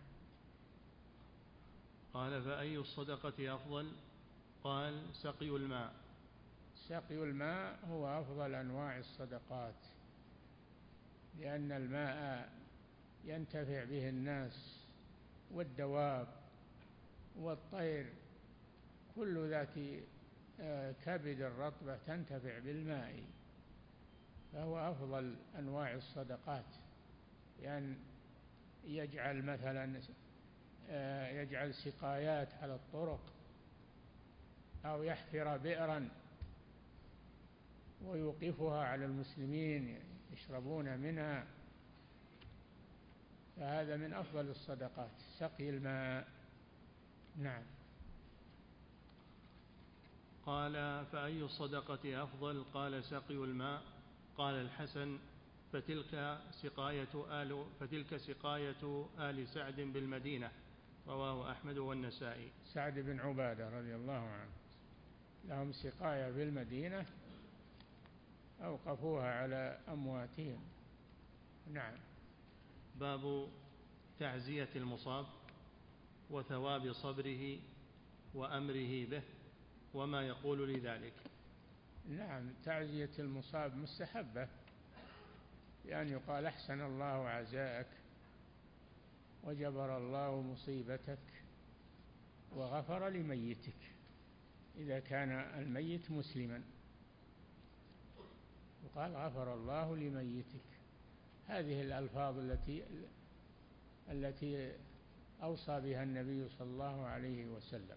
قال فأي الصدقة أفضل؟ قال سقي الماء. سقي الماء هو أفضل أنواع الصدقات، لأن الماء ينتفع به الناس والدواب والطير، كل ذات كبد الرطبة تنتفع بالماء، فهو أفضل أنواع الصدقات. لأن يجعل مثلا يجعل سقايات على الطرق، أو يحفر بئرا ويوقفها على المسلمين يشربون منها، فهذا من أفضل الصدقات سقي الماء. نعم. قال فأي الصدقة أفضل؟ قال سقي الماء. قال الحسن فتلك سقاية آل, فتلك سقاية آل سعد بالمدينة. رواه أحمد والنسائي. سعد بن عبادة رضي الله عنه لهم سقاية بالمدينة أوقفوها على أمواتهم. نعم. باب تعزية المصاب وثواب صبره وأمره به وما يقول لذلك. نعم، تعزية المصاب مستحبة، لأن يقال أحسن الله عزاءك وجبر الله مصيبتك وغفر لميتك، إذا كان الميت مسلما يقال غفر الله لميتك. هذه الألفاظ التي التي أوصى بها النبي صلى الله عليه وسلم.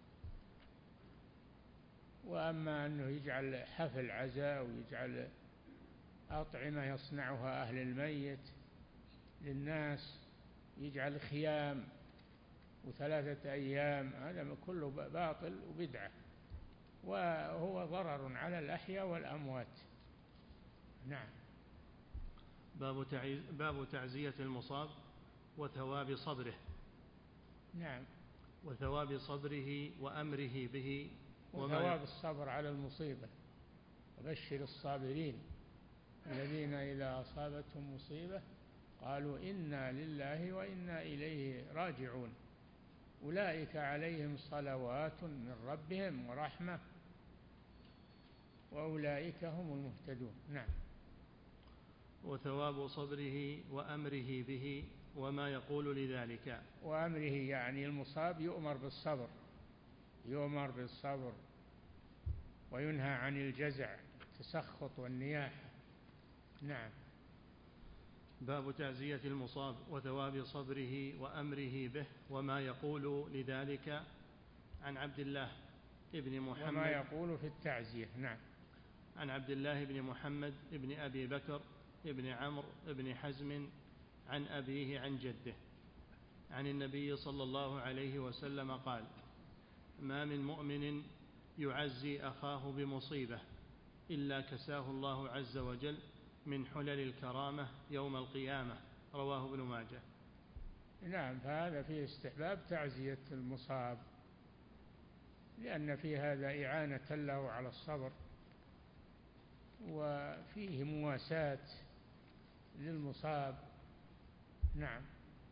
وأما أنه يجعل حفل عزاء ويجعل أطعمة يصنعها أهل الميت للناس، يجعل خيام وثلاثة أيام، هذا كله باطل وبدعة، وهو ضرر على الأحياء والأموات. نعم. باب تعزية المصاب وثواب صبره. نعم. وثواب صبره وأمره به وثواب الصبر على المصيبة. وبشر الصابرين الذين إذا أصابتهم مصيبة قالوا إنا لله وإنا إليه راجعون أولئك عليهم صلوات من ربهم ورحمة وأولئك هم المهتدون. نعم. وثواب صبره وأمره به وما يقول لذلك. وأمره يعني المصاب يؤمر بالصبر، يؤمر بالصبر وينهى عن الجزع التسخط والنياحة. نعم. باب تعزية المصاب وثواب صبره وأمره به وما يقول لذلك. عن عبد الله ابن محمد وما يقول في التعزية. نعم. عن عبد الله بن محمد ابن أبي بكر ابن عمرو ابن حزم عن أبيه عن جده عن النبي صلى الله عليه وسلم قال: ما من مؤمن يعزي أخاه بمصيبة إلا كساه الله عز وجل من حلل الكرامة يوم القيامة. رواه ابن ماجه. نعم، فهذا فيه استحباب تعزية المصاب، لأن في هذا إعانة له على الصبر، وفيه مواساة للمصاب. نعم.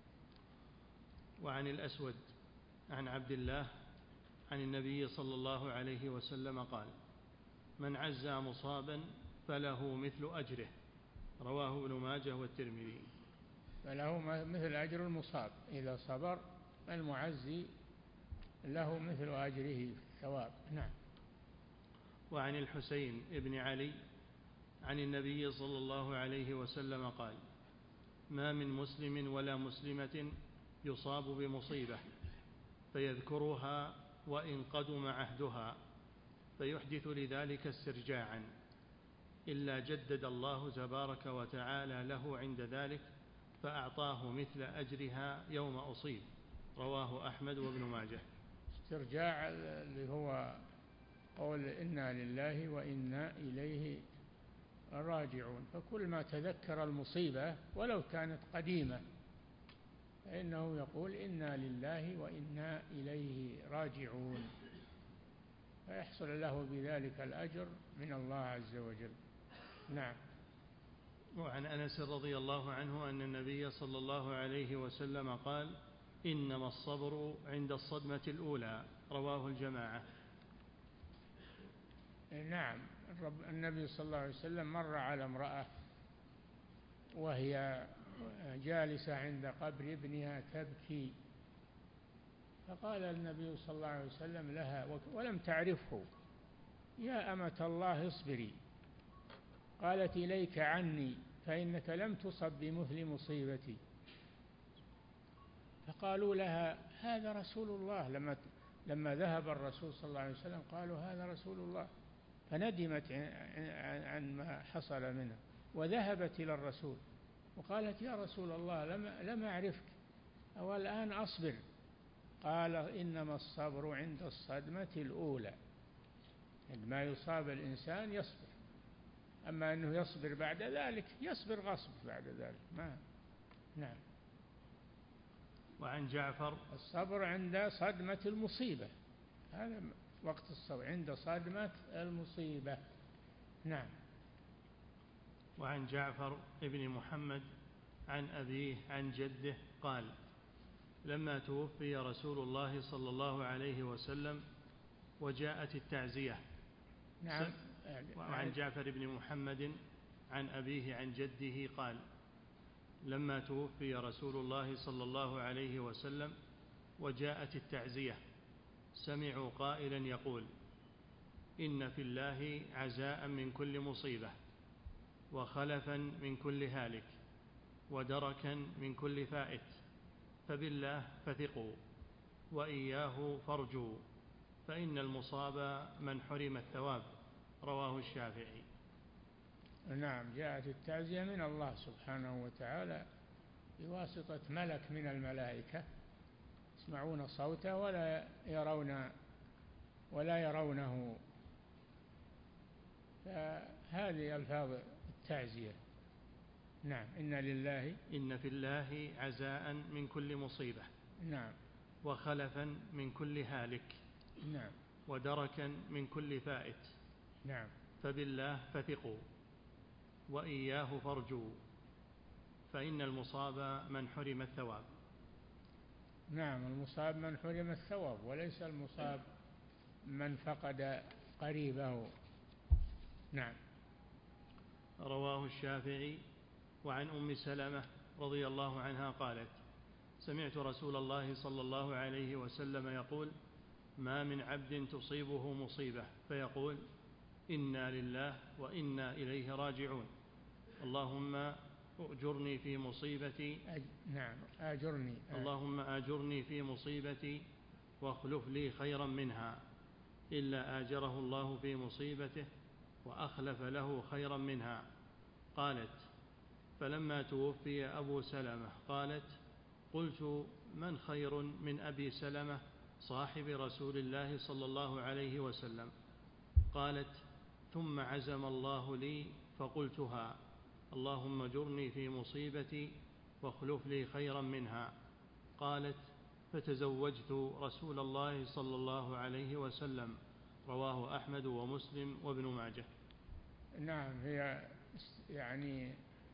وعن الأسود عن عبد الله عن النبي صلى الله عليه وسلم قال: من عزى مصابا فله مثل أجره. رواه ابن ماجه والترمذي. فله مثل أجر المصاب إذا صبر، المعزي له مثل أجره ثواب. نعم. وعن الحسين ابن علي عن النبي صلى الله عليه وسلم قال: ما من مسلم ولا مسلمة يصاب بمصيبة فيذكرها وإن قدم عهدها فيحدث لذلك استرجاعا إلا جدد الله تبارك وتعالى له عند ذلك فأعطاه مثل أجرها يوم أصيب. رواه أحمد وابن ماجه. استرجاع اللي هو قول إنا لله وإنا إليه راجعون، فكل ما تذكر المصيبة ولو كانت قديمة فإنه يقول إنا لله وإنا إليه راجعون، فيحصل له بذلك الأجر من الله عز وجل. نعم. وعن أنس رضي الله عنه أن النبي صلى الله عليه وسلم قال إنما الصبر عند الصدمة الأولى، رواه الجماعة. نعم. النبي صلى الله عليه وسلم مر على امرأة وهي جالسة عند قبر ابنها تبكي، فقال النبي صلى الله عليه وسلم لها ولم تعرفه: يا أمة الله اصبري. قالت: إليك عني، فإنك لم تصب بمثل مصيبتي. فقالوا لها: هذا رسول الله. لما لما ذهب الرسول صلى الله عليه وسلم قالوا: هذا رسول الله. فندمت عن ما حصل منها وذهبت إلى الرسول وقالت: يا رسول الله، لم, لم أعرفك، أو الآن أصبر؟ قال: إنما الصبر عند الصدمة الأولى. عندما يصاب الإنسان يصبر، أما أنه يصبر بعد ذلك يصبر غصب بعد ذلك ما. نعم. وعن جعفر: الصبر عند صدمة المصيبة، هذا وقت الصبر عند صدمة المصيبة. نعم. وعن جعفر ابن محمد عن أبيه عن جده قال: لما توفي رسول الله صلى الله عليه وسلم وجاءت التعزية. نعم. وعن جعفر بن محمد عن أبيه عن جده قال: لما توفي رسول الله صلى الله عليه وسلم وجاءت التعزية سمعوا قائلا يقول: إن في الله عزاء من كل مصيبة، وخلفا من كل هالك، ودركا من كل فائت، فبالله فثقوا، وإياه فارجوا، فإن المصاب من حرم الثواب، رواه الشافعي. نعم. جاءت التعزية من الله سبحانه وتعالى بواسطة ملك من الملائكة يسمعون صوته ولا يرون ولا يرونه، فهذه ألفاظ التعزية. نعم. إن لله إن في الله عزاء من كل مصيبة. نعم. وخلفا من كل هالك. نعم. ودركا من كل فائت. نعم. فبالله فثقوا، وإياه فارجوا، فإن المصاب من حرم الثواب. نعم. المصاب من حرم الثواب، وليس المصاب من فقد قريبه. نعم. رواه الشافعي. وعن أم سلمة رضي الله عنها قالت: سمعت رسول الله صلى الله عليه وسلم يقول: ما من عبد تصيبه مصيبة فيقول: إنا لله وإنا إليه راجعون، اللهم أجرني في مصيبتي. أج... نعم. أجرني. اللهم أجرني في مصيبتي واخلف لي خيرا منها، إلا آجره الله في مصيبته وأخلف له خيرا منها. قالت: فلما توفي أبو سلمة قالت: قلت: من خير من أبي سلمة صاحب رسول الله صلى الله عليه وسلم؟ قالت: ثم عزم الله لي فقلتها: اللهم اجرني في مصيبتي واخلف لي خيرا منها. قالت: فتزوجت رسول الله صلى الله عليه وسلم، رواه أحمد ومسلم وابن ماجه. نعم. هي يعني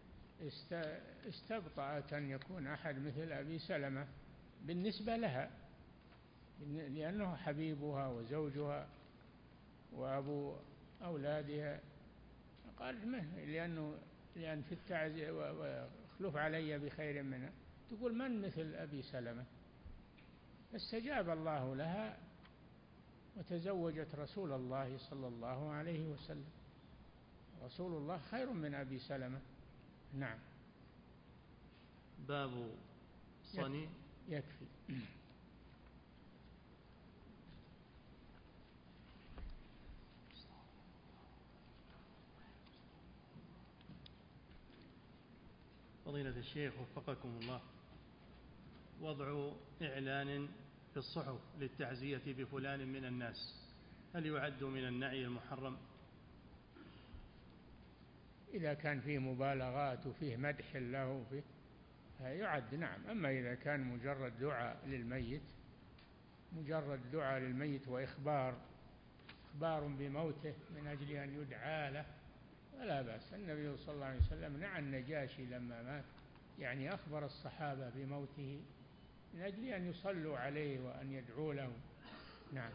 استبطأت أن يكون أحد مثل أبي سلمة بالنسبة لها، لأنه حبيبها وزوجها وأبو أولادها. قالت: منه؟ لأنه لأن في التعزية واخلف علي بخير منها، تقول: من مثل أبي سلمة؟ فاستجاب الله لها وتزوجت رسول الله صلى الله عليه وسلم. رسول الله خير من أبي سلمة. نعم. باب صني. يكفي. فضيلة الشيخ وفقكم الله، وضع إعلان في الصحف للتعزية بفلان من الناس هل يعد من النعي المحرم؟ إذا كان فيه مبالغات وفيه مدح له فيه يعد. نعم. أما إذا كان مجرد دعاء للميت، مجرد دعاء للميت وإخبار إخبار بموته من أجل أن يدعى له فلا بأس. النبي صلى الله عليه وسلم نعى النجاشي لما مات، يعني أخبر الصحابة بموته من أجل أن يصلوا عليه وأن يدعوا له. نعم.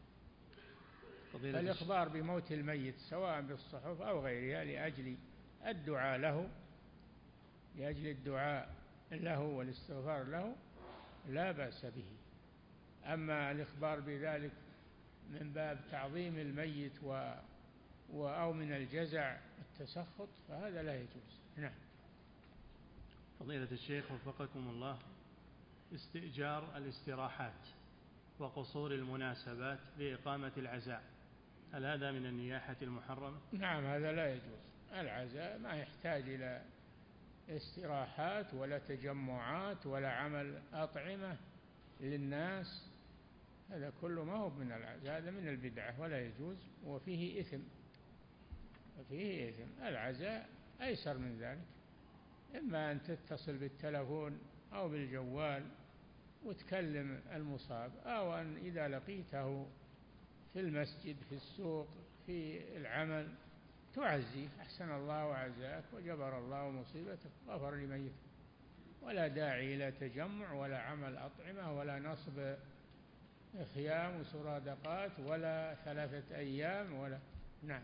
فالإخبار بموت الميت سواء بالصحف أو غيرها لأجل الدعاء له، لأجل الدعاء له والاستغفار له لا بأس به. أما الإخبار بذلك من باب تعظيم الميت و أو من الجزع والتسخط فهذا لا يجوز. نعم. فضيلة الشيخ وفقكم الله، استئجار الاستراحات وقصور المناسبات لإقامة العزاء، هل هذا من النياحة المحرم؟ نعم، هذا لا يجوز. العزاء ما يحتاج إلى استراحات ولا تجمعات ولا عمل أطعمة للناس، هذا كله ما هو من العزاء، هذا من البدعة ولا يجوز وفيه إثم، وفيه إثم. العزاء أيسر من ذلك، إما أن تتصل بالتلفون أو بالجوال وتكلم المصاب، أو أن إذا لقيته في المسجد في السوق في العمل تعزيه، أحسن الله عزاك وجبر الله مصيبتك غفر لميتك، ولا داعي إلى تجمع ولا عمل أطعمة ولا نصب خيام وسرادقات ولا ثلاثة أيام ولا. نعم.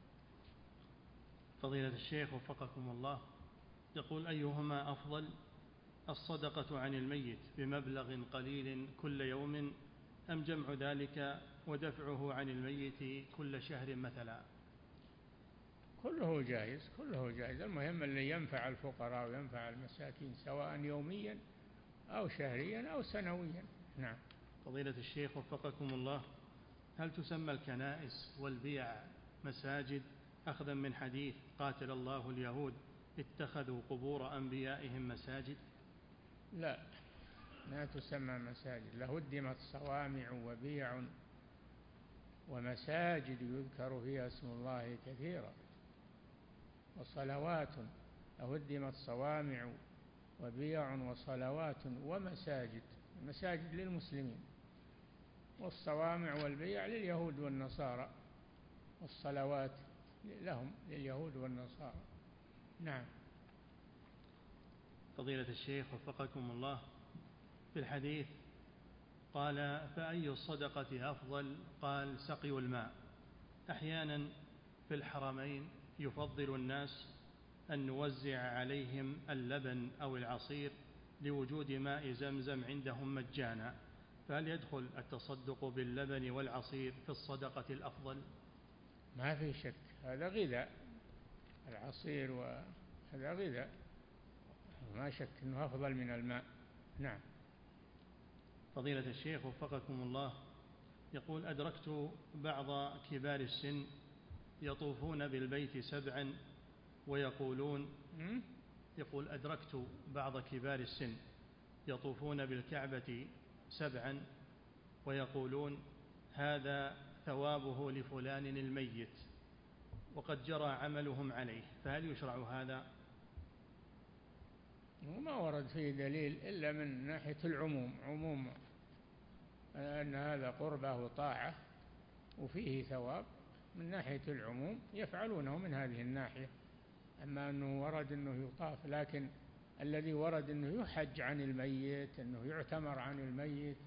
فضيلة الشيخ وفقكم الله، يقول أيهما أفضل، الصدقة عن الميت بمبلغ قليل كل يوم أم جمع ذلك ودفعه عن الميت كل شهر مثلا؟ كله جائز، كله جائز، المهم اللي ينفع الفقراء وينفع المساكين سواء يوميا أو شهريا أو سنويا. نعم. فضيلة الشيخ وفقكم الله، هل تسمى الكنائس والبيع مساجد أخذا من حديث قاتل الله اليهود اتخذوا قبور أنبيائهم مساجد؟ لا، لا تسمى مساجد، لهدمت صوامع وبيع ومساجد يذكر فيها اسم الله كثيرا وصلوات، لهدمت صوامع وبيع وصلوات ومساجد، مساجد للمسلمين، والصوامع والبيع لليهود والنصارى، والصلوات لهم لليهود والنصارى. نعم. فضيلة الشيخ وفقكم الله، في الحديث قال فأي الصدقة أفضل؟ قال سقي الماء. أحيانا في الحرمين يفضل الناس أن نوزع عليهم اللبن أو العصير لوجود ماء زمزم عندهم مجانا، فهل يدخل التصدق باللبن والعصير في الصدقة الأفضل؟ ما في شك، هذا غذاء، العصير وهذا غذاء، ما شك أنه أفضل من الماء. نعم. فضيلة الشيخ وفقكم الله، يقول أدركت بعض كبار السن يطوفون بالبيت سبعا ويقولون يقول أدركت بعض كبار السن يطوفون بالكعبة سبعا ويقولون هذا ثوابه لفلان الميت، وقد جرى عملهم عليه، فهل يشرع هذا؟ وما ورد فيه دليل إلا من ناحية العموم، عموم أن هذا قربة وطاعة وفيه ثواب، من ناحية العموم يفعلونه من هذه الناحية. أما أنه ورد أنه يطاف، لكن الذي ورد أنه يحج عن الميت، أنه يعتمر عن الميت،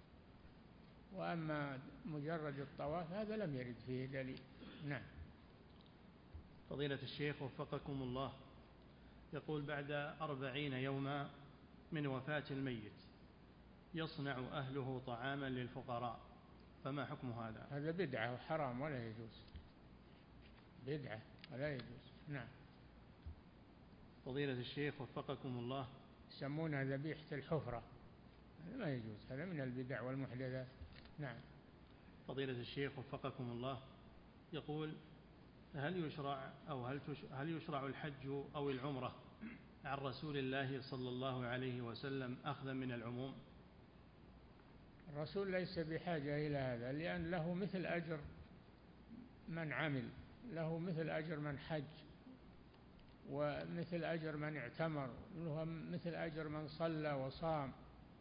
وأما مجرد الطواف هذا لم يرد فيه دليل. نعم. فضيلة الشيخ وفقكم الله، يقول بعد أربعين يوما من وفاة الميت يصنع أهله طعاما للفقراء، فما حكم هذا؟ هذا بدعة وحرام ولا يجوز، بدعة ولا يجوز. نعم. فضيلة الشيخ وفقكم الله، يسمونها ذبيحة الحفرة، هذا ما يجوز، هذا من البدع والمحدثات. نعم. فضيلة الشيخ وفقكم الله، يقول هل يشرع أو هل هل يشرع الحج أو العمرة عن رسول الله صلى الله عليه وسلم أخذا من العموم؟ الرسول ليس بحاجة إلى هذا، لأن له مثل أجر من عمل، له مثل أجر من حج، ومثل أجر من اعتمر، مثل أجر من صلى وصام.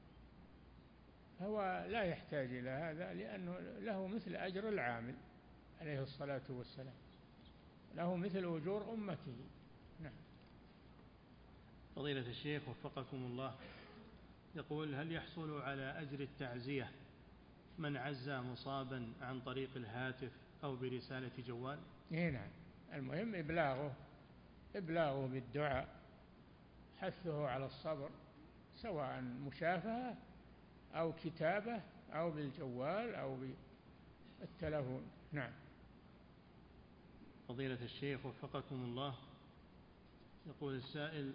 هو لا يحتاج إلى هذا لأنه له مثل أجر العامل عليه الصلاة والسلام، له مثل أجور أمته. نعم. فضيلة الشيخ وفقكم الله، يقول: هل يحصل على أجر التعزية من عزى مصابا عن طريق الهاتف أو برسالة جوال؟ نعم، المهم إبلاغه إبلاغه بالدعاء، حثه على الصبر، سواء مشافهة أو كتابة أو بالجوال أو بالتلفون. نعم. فضيلة الشيخ وفقكم الله، يقول السائل: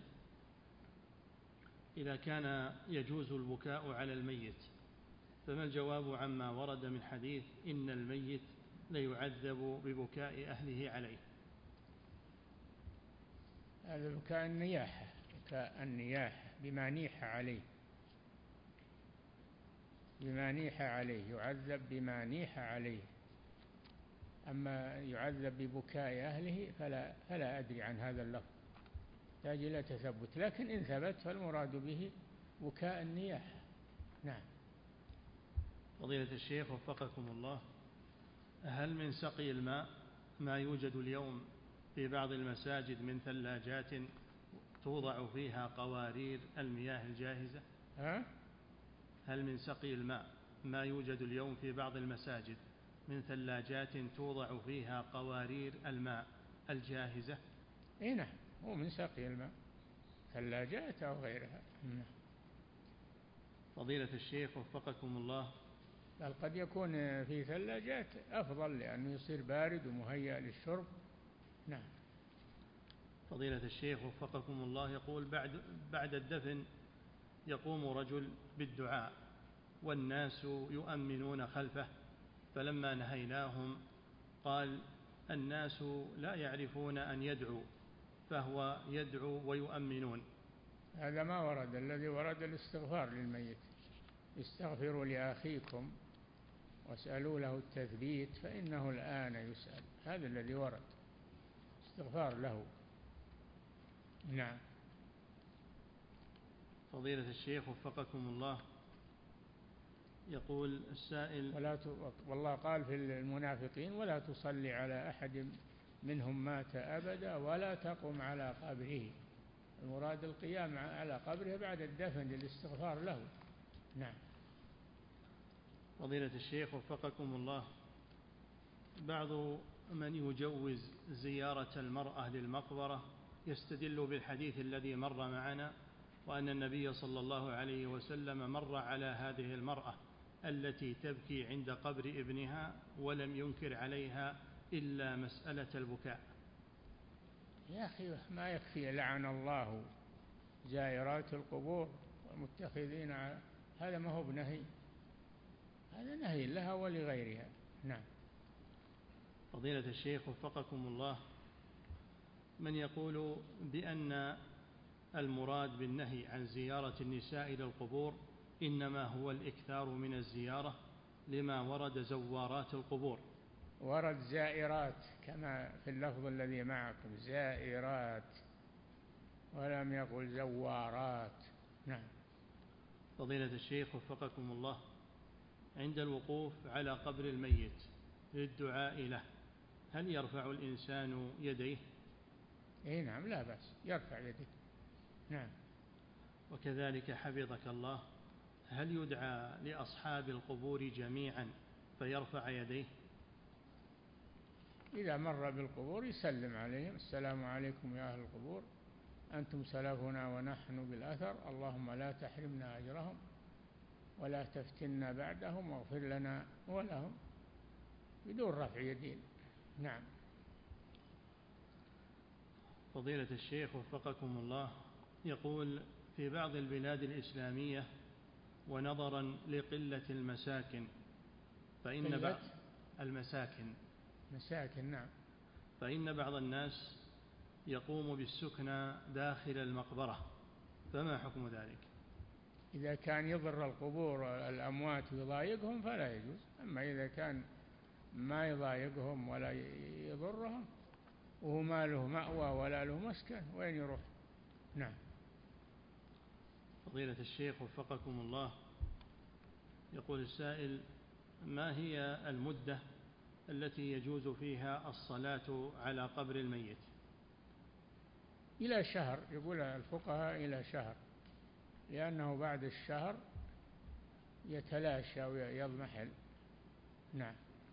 إذا كان يجوز البكاء على الميت فما الجواب عما ورد من حديث إن الميت ليعذب ببكاء أهله عليه؟ هذا بكاء النياحة، بكاء النياحة بما نيح عليه، بما نيح عليه، يعذب بما نيح عليه. أما يعذب ببكاء أهله فلا, فلا أدري عن هذا اللفظ، يحتاج إلى تثبت، لكن إن ثبت فالمراد به بكاء النياحة. نعم. فضيلة الشيخ وفقكم الله، هل من سقي الماء ما يوجد اليوم في بعض المساجد من ثلاجات توضع فيها قوارير المياه الجاهزة؟ ها؟ هل من سقي الماء ما يوجد اليوم في بعض المساجد من ثلاجات توضع فيها قوارير الماء الجاهزة؟ إيه نعم، هو من سقي الماء، ثلاجات أو غيرها. فضيلة الشيخ وفقكم الله، بل قد يكون في ثلاجات أفضل لأنه يصير بارد ومهيأ للشرب. نعم. فضيلة الشيخ وفقكم الله، يقول: بعد, بعد الدفن يقوم رجل بالدعاء والناس يؤمنون خلفه، فلما نهيناهم قال: الناس لا يعرفون أن يدعوا، فهو يدعو ويؤمنون. هذا ما ورد، الذي ورد الاستغفار للميت، استغفروا لأخيكم واسألوا له التثبيت فإنه الآن يسأل، هذا الذي ورد، استغفار له. نعم. فضيلة الشيخ وفقكم الله، يقول السائل: ولا ت... والله قال في المنافقين: ولا تصلي على أحد منهم مات أبدا ولا تقم على قبره. المراد القيام على قبره بعد الدفن للاستغفار له. نعم. فضيلة الشيخ وفقكم الله، بعض من يجوز زيارة المرأة للمقبرة يستدل بالحديث الذي مر معنا، وأن النبي صلى الله عليه وسلم مر على هذه المرأة التي تبكي عند قبر ابنها ولم ينكر عليها إلا مسألة البكاء. يا أخي ما يكفي لعن الله زائرات القبور والمتخذين، هذا ما هو بنهي، هذا نهي لها ولغيرها. نعم. فضيلة الشيخ وفقكم الله، من يقول بأن المراد بالنهي عن زيارة النساء إلى القبور إنما هو الإكثار من الزيارة لما ورد زوارات القبور. ورد زائرات كما في اللفظ الذي معكم، زائرات، ولم يقل زوارات. نعم. فضيلة الشيخ وفقكم الله، عند الوقوف على قبر الميت للدعاء له هل يرفع الإنسان يديه؟ إيه نعم، لا بأس يرفع يديه. نعم. وكذلك حفظك الله، هل يدعى لأصحاب القبور جميعا فيرفع يديه؟ إذا مر بالقبور يسلم عليهم: السلام عليكم يا أهل القبور، أنتم سلفنا ونحن بالأثر، اللهم لا تحرمنا أجرهم ولا تفتنا بعدهم واغفر لنا ولهم، بدون رفع يدين. نعم. فضيلة الشيخ وفقكم الله، يقول: في بعض البلاد الإسلامية ونظرا لقلة المساكن فإن بعض المساكن مساكن نعم فإن بعض الناس يقوم بالسكنى داخل المقبرة، فما حكم ذلك؟ إذا كان يضر القبور الأموات ويضايقهم فلا يجوز، أما إذا كان ما يضايقهم ولا يضرهم وهو ما له مأوى ولا له مسكن، وين يروح؟ نعم. فضيلة الشيخ وفقكم الله، يقول السائل: ما هي المدة التي يجوز فيها الصلاة على قبر الميت؟ إلى شهر، يقول الفقهاء إلى شهر، لأنه بعد الشهر يتلاشى ويضمحل. نعم.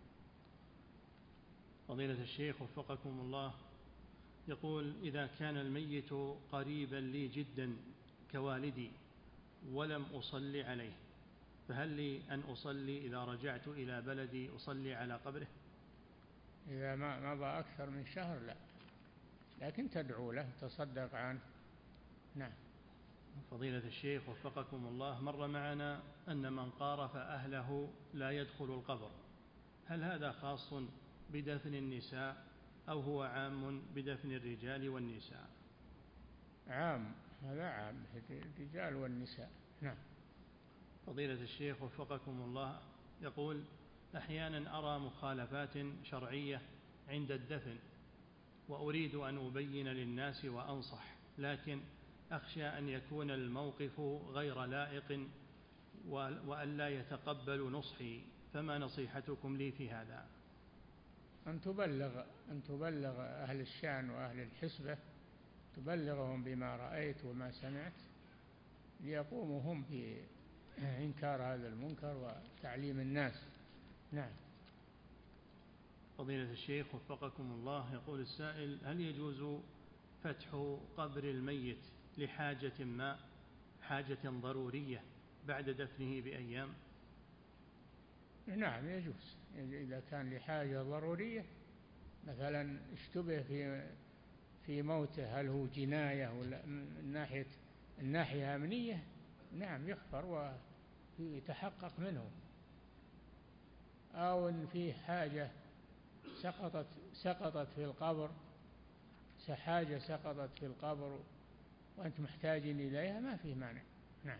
فضيلة الشيخ وفقكم الله، يقول: إذا كان الميت قريبا لي جدا كوالدي ولم أصلي عليه، فهل لي أن أصلي إذا رجعت إلى بلدي أصلي على قبره؟ إذا ما مضى أكثر من شهر لا، لكن تدعو له، تصدق عنه. نعم. فضيلة الشيخ وفقكم الله، مر معنا أن من قارف أهله لا يدخل القبر، هل هذا خاص بدفن النساء أو هو عام بدفن الرجال والنساء؟ عام، هذا عام، الرجال والنساء. نعم. فضيلة الشيخ وفقكم الله، يقول: أحيانا أرى مخالفات شرعية عند الدفن وأريد أن أبين للناس وأنصح، لكن أخشى أن يكون الموقف غير لائق وأن لا يتقبل نصحي، فما نصيحتكم لي في هذا؟ أن تبلغ أن تبلغ أهل الشأن وأهل الحسبة، تبلغهم بما رأيت وما سمعت، ليقوموا هم بإنكار هذا المنكر وتعليم الناس. نعم. فضيلة الشيخ وفقكم الله، يقول السائل: هل يجوز فتح قبر الميت لحاجة ما، حاجة ضرورية، بعد دفنه بأيام؟ نعم يجوز، إذا كان لحاجة ضرورية، مثلا اشتبه في في موته هل هو جناية ولا من ناحية الناحية أمنية، نعم يخفر ويتحقق منه. أو إن في حاجة سقطت سقطت في القبر، حاجة سقطت في القبر وأنت محتاج إليها، ما فيه مانع. نعم.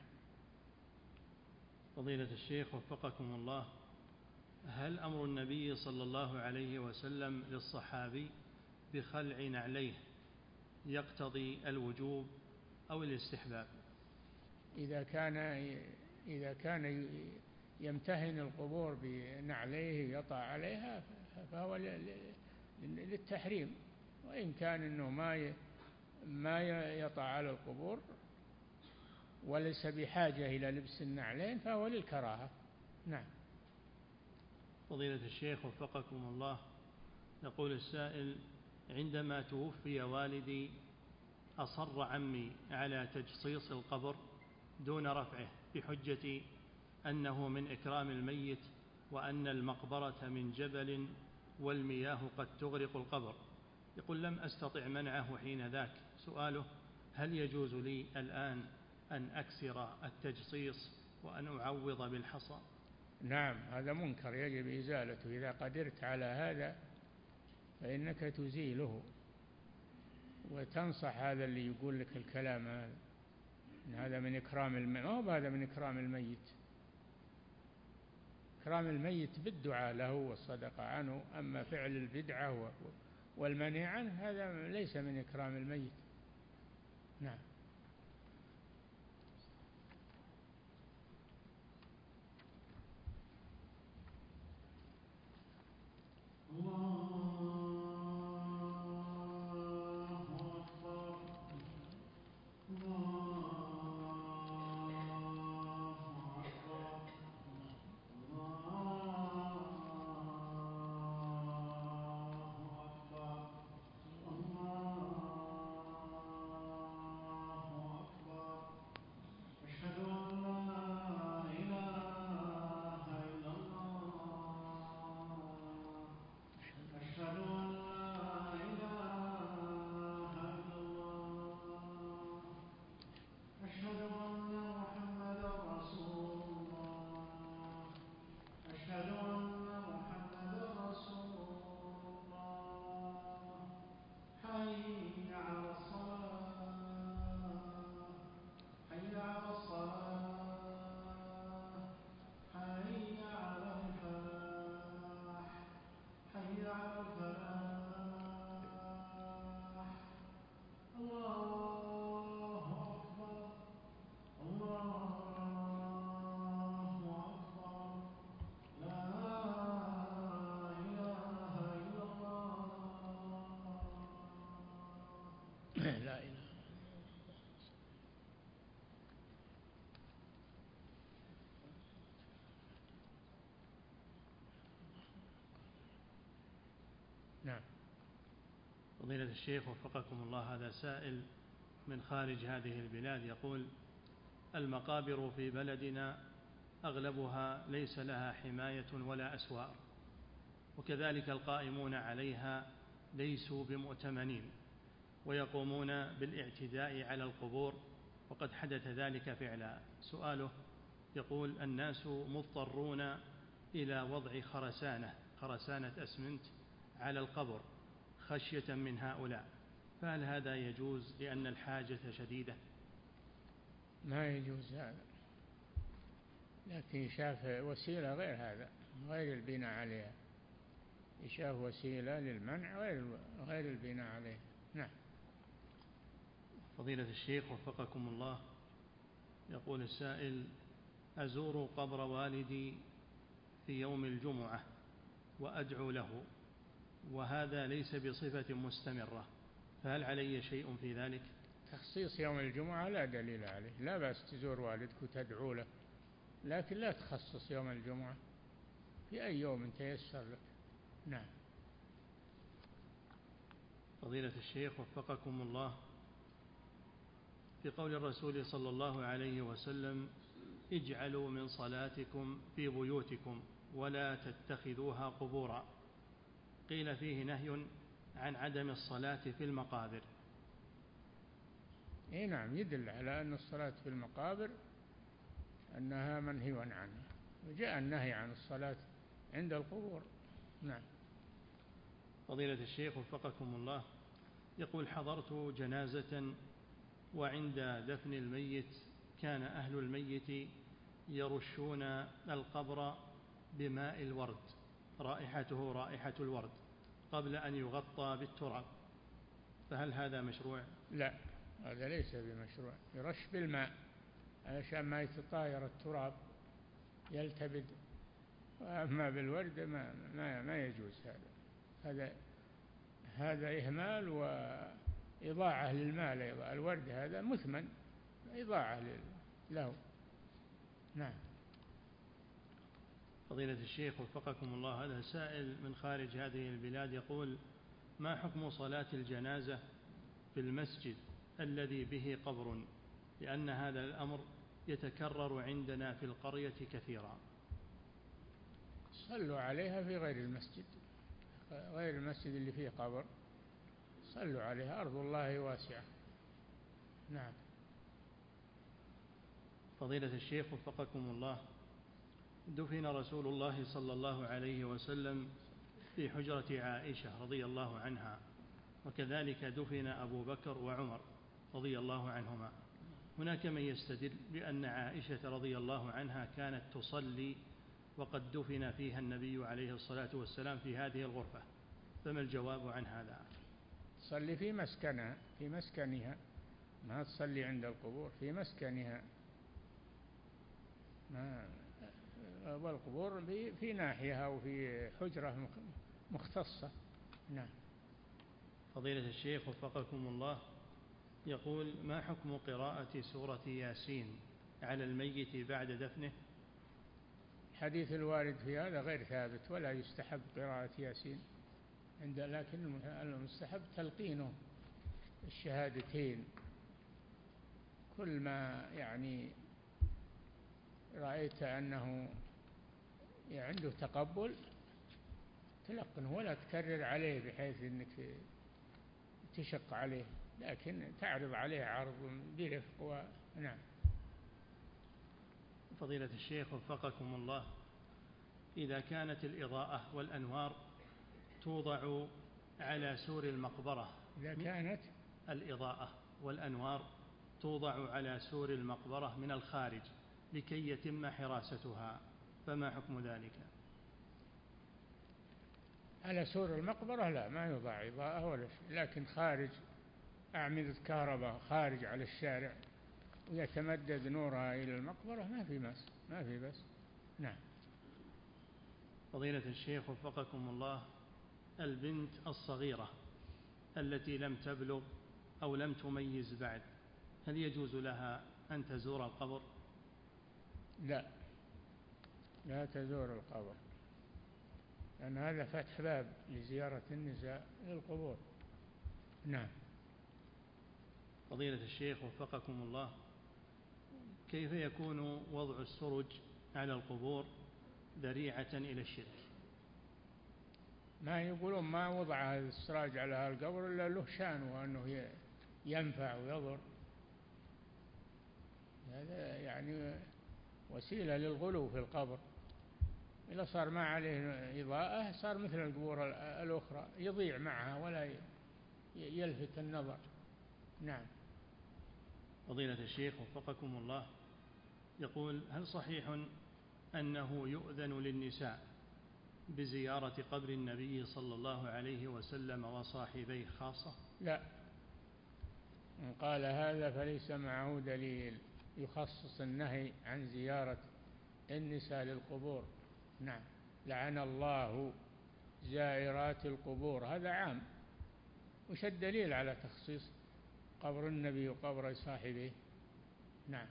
فضيلة الشيخ وفقكم الله، هل أمر النبي صلى الله عليه وسلم للصحابي بخلع نعليه يقتضي الوجوب أو الاستحباب؟ إذا كان إذا كان يمتهن القبور بنعليه يطع عليها فهو للتحريم، وإن كان إنه ما ما يطع على القبور وليس بحاجة إلى لبس النعلين فهو للكراهة. نعم. فضيلة الشيخ وفقكم الله، يقول السائل: عندما توفي والدي أصر عمي على تجصيص القبر دون رفعه بحجة أنه من إكرام الميت وأن المقبرة من جبل والمياه قد تغرق القبر. يقول: لم أستطع منعه حين ذاك. سؤاله: هل يجوز لي الآن أن أكسر التجصيص وأن أعوض بالحصى؟ نعم، هذا منكر يجب إزالته. إذا قدرت على هذا فإنك تزيله وتنصح هذا اللي يقول لك الكلام هذا، إن هذا من إكرام الميت. ما هو هذا من إكرام الميت. إكرام الميت بالدعاء له والصدقة عنه، أما فعل البدعة والمنع عنه هذا ليس من إكرام الميت. نعم. لا إله. نعم. فضيلة الشيخ وفقكم الله، هذا سائل من خارج هذه البلاد يقول: المقابر في بلدنا أغلبها ليس لها حماية ولا أسوار، وكذلك القائمون عليها ليسوا بمؤتمنين، ويقومون بالاعتداء على القبور، وقد حدث ذلك فعلا. سؤاله يقول: الناس مضطرون إلى وضع خرسانة خرسانة أسمنت على القبر خشية من هؤلاء، فهل هذا يجوز لأن الحاجة شديدة؟ ما يجوز هذا، لكن شاف وسيلة غير هذا، غير البناء عليها، يشاف وسيلة للمنع غير غير البناء عليه. نعم. فضيلة الشيخ وفقكم الله، يقول السائل: أزور قبر والدي في يوم الجمعة وأدعو له، وهذا ليس بصفة مستمرة، فهل علي شيء في ذلك؟ تخصيص يوم الجمعة لا دليل عليه، لا بأس تزور والدك وتدعو له، لكن لا تخصص يوم الجمعة، في أي يوم تيسر لك. نعم. فضيلة الشيخ وفقكم الله، في قول الرسول صلى الله عليه وسلم: اجعلوا من صلاتكم في بيوتكم ولا تتخذوها قبورا، قيل فيه نهي عن عدم الصلاة في المقابر. إيه نعم، يدل على أن الصلاة في المقابر أنها منهي عنها، وجاء النهي عن الصلاة عند القبور. نعم. فضيلة الشيخ وفقكم الله، يقول: حضرت جنازة وعند دفن الميت كان أهل الميت يرشون القبر بماء الورد، رائحته رائحة الورد، قبل أن يغطى بالتراب، فهل هذا مشروع؟ لا، هذا ليس بمشروع، يرش بالماء علشان ما يتطاير التراب يلتبد، وأما بالورد ما, ما, ما يجوز هذا هذا هذا إهمال وإضاعة للمال أيضا. الورد هذا مثمن، إضاعة له. نعم. فضيلة الشيخ وفقكم الله، هذا سائل من خارج هذه البلاد يقول: ما حكم صلاة الجنازة في المسجد الذي به قبر، لأن هذا الأمر يتكرر عندنا في القرية كثيرا؟ صلوا عليها في غير المسجد، غير المسجد اللي فيه قبر، صلوا عليها، أرض الله واسعة. نعم. فضيلة الشيخ وفقكم الله، دفن رسول الله صلى الله عليه وسلم في حجرة عائشة رضي الله عنها، وكذلك دفن أبو بكر وعمر رضي الله عنهما. هناك من يستدل بأن عائشة رضي الله عنها كانت تصلي وقد دفن فيها النبي عليه الصلاة والسلام في هذه الغرفة، فما الجواب عن هذا؟ تصلي في مسكنها في مسكنها ما تصلي عند القبور، في مسكنها، ما والقبور في ناحية أو في حجرة مختصة. نعم. فضيلة الشيخ وفقكم الله، يقول: ما حكم قراءة سورة ياسين على الميت بعد دفنه؟ الحديث الوارد في هذا غير ثابت، ولا يستحب قراءة ياسين عند، لكن المستحب تلقينه الشهادتين، كل ما يعني رأيت أنه عنده تقبل تلقنه، ولا تكرر عليه بحيث أنك تشق عليه، لكن تعرض عليه عرض برفق. و... نعم. فضيلة الشيخ وفقكم الله، إذا كانت الإضاءة والأنوار توضع على سور المقبرة، إذا كانت الإضاءة والأنوار توضع على سور المقبرة من الخارج لكي يتم حراستها، فما حكم ذلك؟ على سور المقبرة لا، ما يوضع إضاءة ولا شيء، لكن خارج أعمدة كهرباء خارج على الشارع ويتمدد نورها إلى المقبرة ما في بس ما في بس. نعم. فضيلة الشيخ وفقكم الله، البنت الصغيرة التي لم تبلغ أو لم تميز بعد، هل يجوز لها أن تزور القبر؟ لا، لا تزور القبر، لأن هذا فتح باب لزيارة النساء للقبور. نعم. فضيلة الشيخ وفقكم الله، كيف يكون وضع السرج على القبور ذريعة إلى الشرك؟ ما يقولون ما وضع السراج على القبر إلا له شان وأنه ينفع ويضر، هذا يعني وسيلة للغلو في القبر. إذا صار ما عليه إضاءة صار مثل القبور الأخرى يضيع معها ولا يلفت النظر. نعم. فضيلة الشيخ وفقكم الله، يقول هل صحيح أنه يؤذن للنساء بزيارة قبر النبي صلى الله عليه وسلم وصاحبيه خاصة؟ لا، من قال هذا فليس معه دليل يخصص النهي عن زيارة النساء للقبور. نعم. لعن الله زائرات القبور، هذا عام. وش الدليل على تخصيص قبر النبي وقبر صاحبه؟ نعم.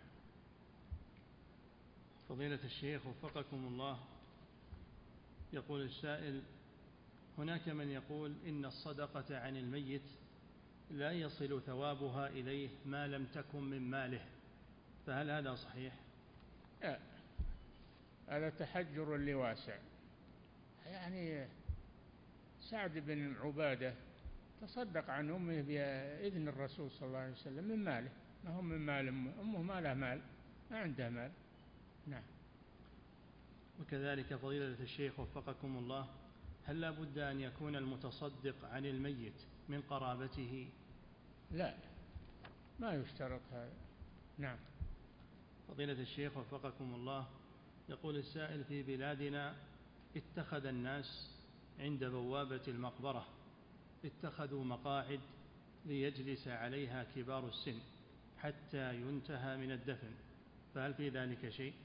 فضيلة الشيخ وفقكم الله، يقول السائل هناك من يقول إن الصدقة عن الميت لا يصل ثوابها إليه ما لم تكن من ماله، فهل هذا صحيح؟ لا، هذا تحجر لواسع. يعني سعد بن عبادة تصدق عن أمه بإذن الرسول صلى الله عليه وسلم من ماله، ما هم من مال أمه، أمه ما لها مال، ما عندها مال. نعم. وكذلك فضيلة الشيخ وفقكم الله، هل لا بد أن يكون المتصدق عن الميت من قرابته؟ لا، ما يشترط هذا. نعم. فضيلة الشيخ وفقكم الله، يقول السائل في بلادنا اتخذ الناس عند بوابة المقبرة اتخذوا مقاعد ليجلس عليها كبار السن حتى ينتهى من الدفن، فهل في ذلك شيء؟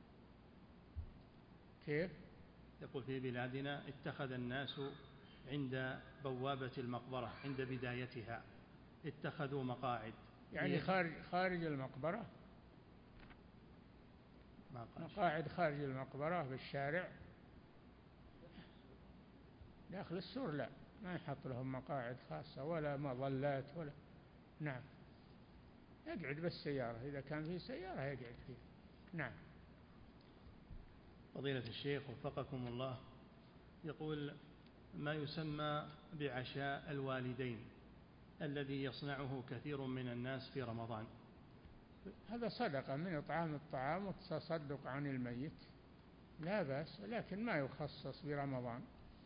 كيف؟ يقول في بلادنا اتخذ الناس عند بوابة المقبرة عند بدايتها اتخذوا مقاعد، يعني خارج خارج المقبرة، مقاعد خارج المقبرة بالشارع، داخل السور لا، ما يحط لهم مقاعد خاصة ولا مظلات ولا. نعم. يقعد بالسيارة، إذا كان في سيارة يقعد فيها. نعم. فضيلة الشيخ وفقكم الله، يقول ما يسمى بعشاء الوالدين الذي يصنعه كثير من الناس في رمضان، هذا صدقة من إطعام الطعام والتصدق عن الميت، لا بأس، لكن ما يخصص برمضان،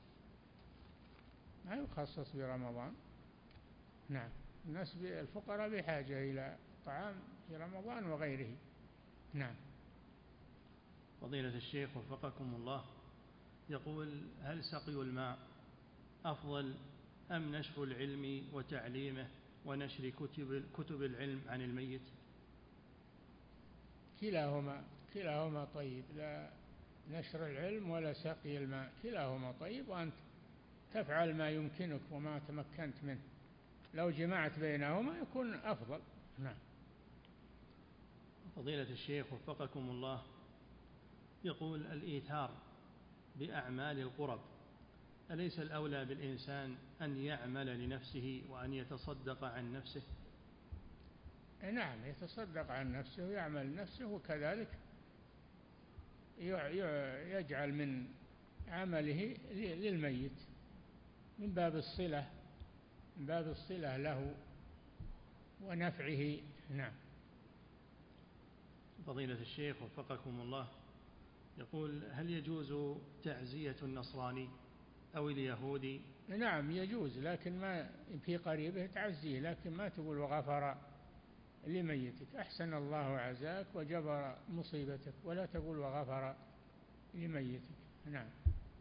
ما يخصص برمضان. نعم. الناس الفقراء بحاجة إلى طعام في رمضان وغيره. نعم. فضيلة الشيخ وفقكم الله، يقول هل سقي الماء أفضل أم نشر العلم وتعليمه ونشر كتب, كتب العلم عن الميت؟ كلاهما كلاهما طيب، لا نشر العلم ولا سقي الماء، كلاهما طيب، وأنت تفعل ما يمكنك وما تمكنت منه، لو جمعت بينهما يكون أفضل. نعم. فضيلة الشيخ وفقكم الله، يقول الإيثار بأعمال القرب أليس الأولى بالإنسان أن يعمل لنفسه وأن يتصدق عن نفسه؟ نعم، يتصدق عن نفسه ويعمل نفسه، وكذلك يجعل من عمله للميت من باب الصلة، من باب الصلة له ونفعه. نعم. فضيلة الشيخ وفقكم الله، يقول هل يجوز تعزية النصراني أو اليهودي؟ نعم يجوز، لكن ما في قريبه تعزيه، لكن ما تقول وغفر لميتك، أحسن الله عزاك وجبر مصيبتك، ولا تقول وغفر لميتك. نعم.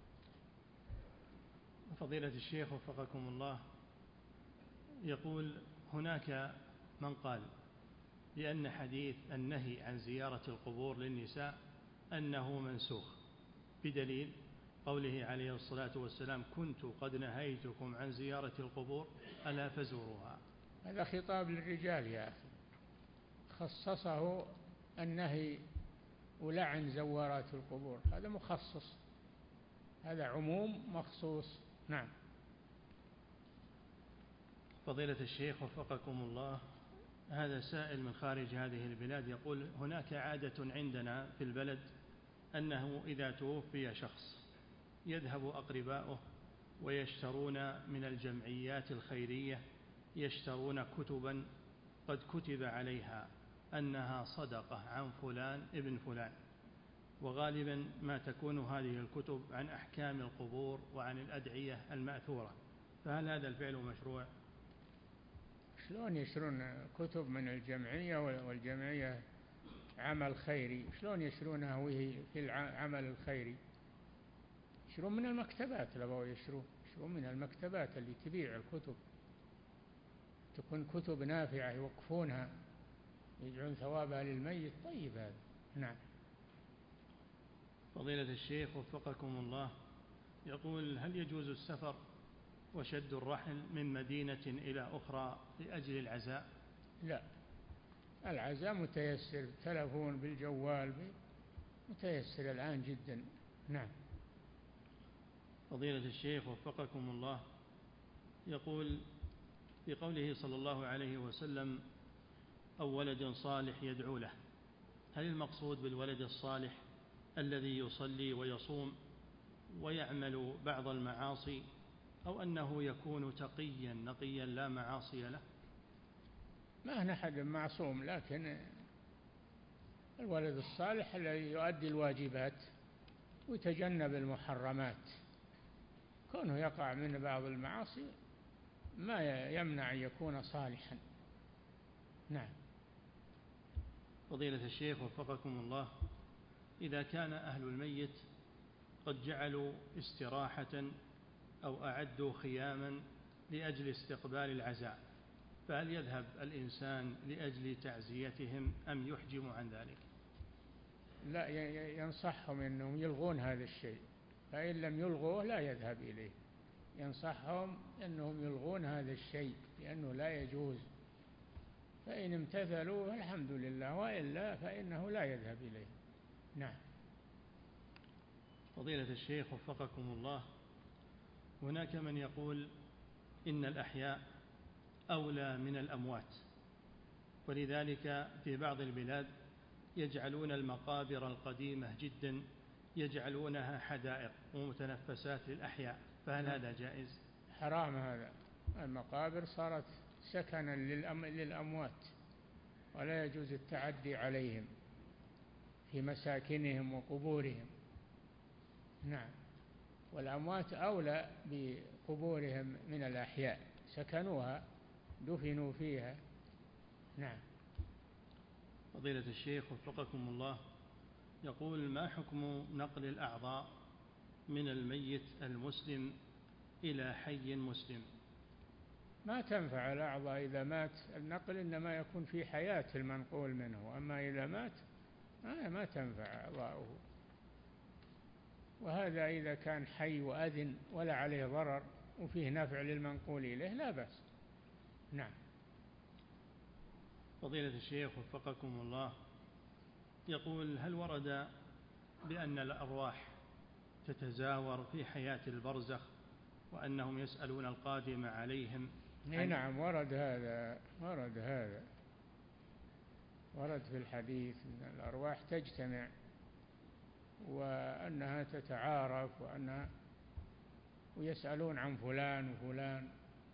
فضيلة الشيخ وفقكم الله، يقول هناك من قال بأن حديث النهي عن زيارة القبور للنساء أنه منسوخ بدليل قوله عليه الصلاة والسلام كنت قد نهيتكم عن زيارة القبور ألا فزوروها، هذا خطاب للرجال يا أخي، خصصه النهي ولعن زوارات القبور، هذا مخصص، هذا عموم مخصوص. نعم. فضيلة الشيخ وفقكم الله، هذا سائل من خارج هذه البلاد يقول: هناك عادة عندنا في البلد أنه إذا توفي شخص يذهب أقرباؤه ويشترون من الجمعيات الخيرية، يشترون كتبا قد كتب عليها أنها صدقة عن فلان ابن فلان، وغالبا ما تكون هذه الكتب عن أحكام القبور وعن الأدعية المأثورة، فهل هذا الفعل مشروع؟ شلون يشترون كتب من الجمعية والجمعية عمل خيري؟ شلون يشترونها وهي في العمل الخيري؟ يشترون من المكتبات، لو يشترون يشترون من المكتبات اللي تبيع الكتب، تكون كتب نافعة يوقفونها يجعلون ثوابها للميت. طيب هذا. نعم. فضيلة الشيخ وفقكم الله، يقول: هل يجوز السفر وشد الرحل من مدينة إلى أخرى لأجل العزاء؟ لا، العزاء متيسر بالتلفون بالجوال، متيسر الآن جدا. نعم. فضيلة الشيخ وفقكم الله، يقول: في قوله صلى الله عليه وسلم: أو ولد صالح يدعو له، هل المقصود بالولد الصالح الذي يصلي ويصوم ويعمل بعض المعاصي، أو أنه يكون تقيا نقيا لا معاصي له؟ ما هنا أحد معصوم، لكن الولد الصالح الذي يؤدي الواجبات ويتجنب المحرمات، كونه يقع من بعض المعاصي ما يمنع أن يكون صالحا. نعم. فضيلة الشيخ وفقكم الله، إذا كان أهل الميت قد جعلوا استراحة أو أعدوا خياما لأجل استقبال العزاء، فهل يذهب الإنسان لأجل تعزيتهم أم يحجم عن ذلك؟ لا، ينصحهم أنهم يلغون هذا الشيء، فإن لم يلغوه لا يذهب إليه. ينصحهم أنهم يلغون هذا الشيء لأنه لا يجوز، فإن امتثلوا الحمد لله، وإلا فإنه لا يذهب إليه. نعم. فضيلة الشيخ وفقكم الله، هناك من يقول إن الأحياء أولى من الأموات، ولذلك في بعض البلاد يجعلون المقابر القديمة جدا يجعلونها حدائق ومتنفسات للأحياء، فهل هذا جائز؟ حرام هذا، المقابر صارت سكنا للأموات، ولا يجوز التعدي عليهم في مساكنهم وقبورهم. نعم. والأموات أولى بقبورهم من الأحياء، سكنوها دفنوا فيها. نعم. فضيلة الشيخ وفقكم الله، يقول: ما حكم نقل الأعضاء من الميت المسلم إلى حي مسلم؟ ما تنفع الأعضاء إذا مات، النقل إنما يكون في حياة المنقول منه، أما إذا مات ما تنفع أعضاؤه. وهذا إذا كان حي وأذن ولا عليه ضرر وفيه نفع للمنقول إليه لا بأس. نعم. فضيلة الشيخ وفقكم الله، يقول: هل ورد بأن الأرواح تتزاور في حياة البرزخ وأنهم يسألون القادم عليهم؟ نعم، ورد هذا، ورد هذا ورد في الحديث أن الأرواح تجتمع وأنها تتعارف وأنها ويسألون عن فلان وفلان.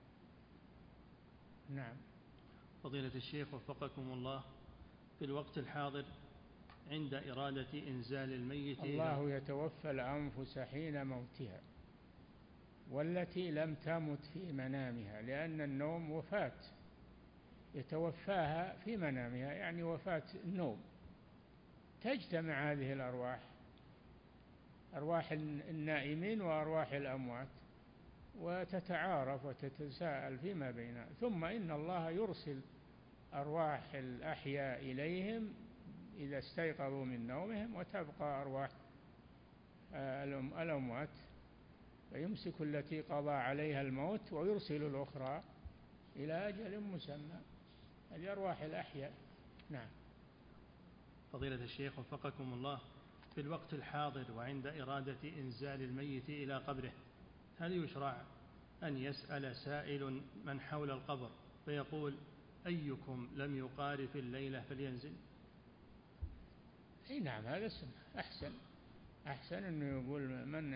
نعم. فضيلة الشيخ وفقكم الله، في الوقت الحاضر عند إرادة إنزال الميت الله يتوفى الأنفس حين موتها والتي لم تمت في منامها، لأن النوم وفاة، يتوفاها في منامها يعني وفاة النوم. تجتمع هذه الأرواح، أرواح النائمين وأرواح الأموات، وتتعارف وتتساءل فيما بينها، ثم إن الله يرسل أرواح الأحياء إليهم إذا استيقظوا من نومهم، وتبقى أرواح الأموات فيمسك التي قضى عليها الموت ويرسل الأخرى إلى أجل مسمى، الأرواح الأحياء. نعم. فضيلة الشيخ وفقكم الله، في الوقت الحاضر وعند إرادة إنزال الميت إلى قبره، هل يشرع أن يسأل سائل من حول القبر فيقول أيكم لم يقارف الليلة فلينزل؟ أي نعم، هذا أحسن، أحسن أنه يقول من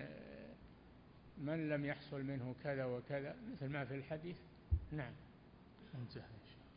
من لم يحصل منه كذا وكذا، مثل ما في الحديث. نعم. انتهى.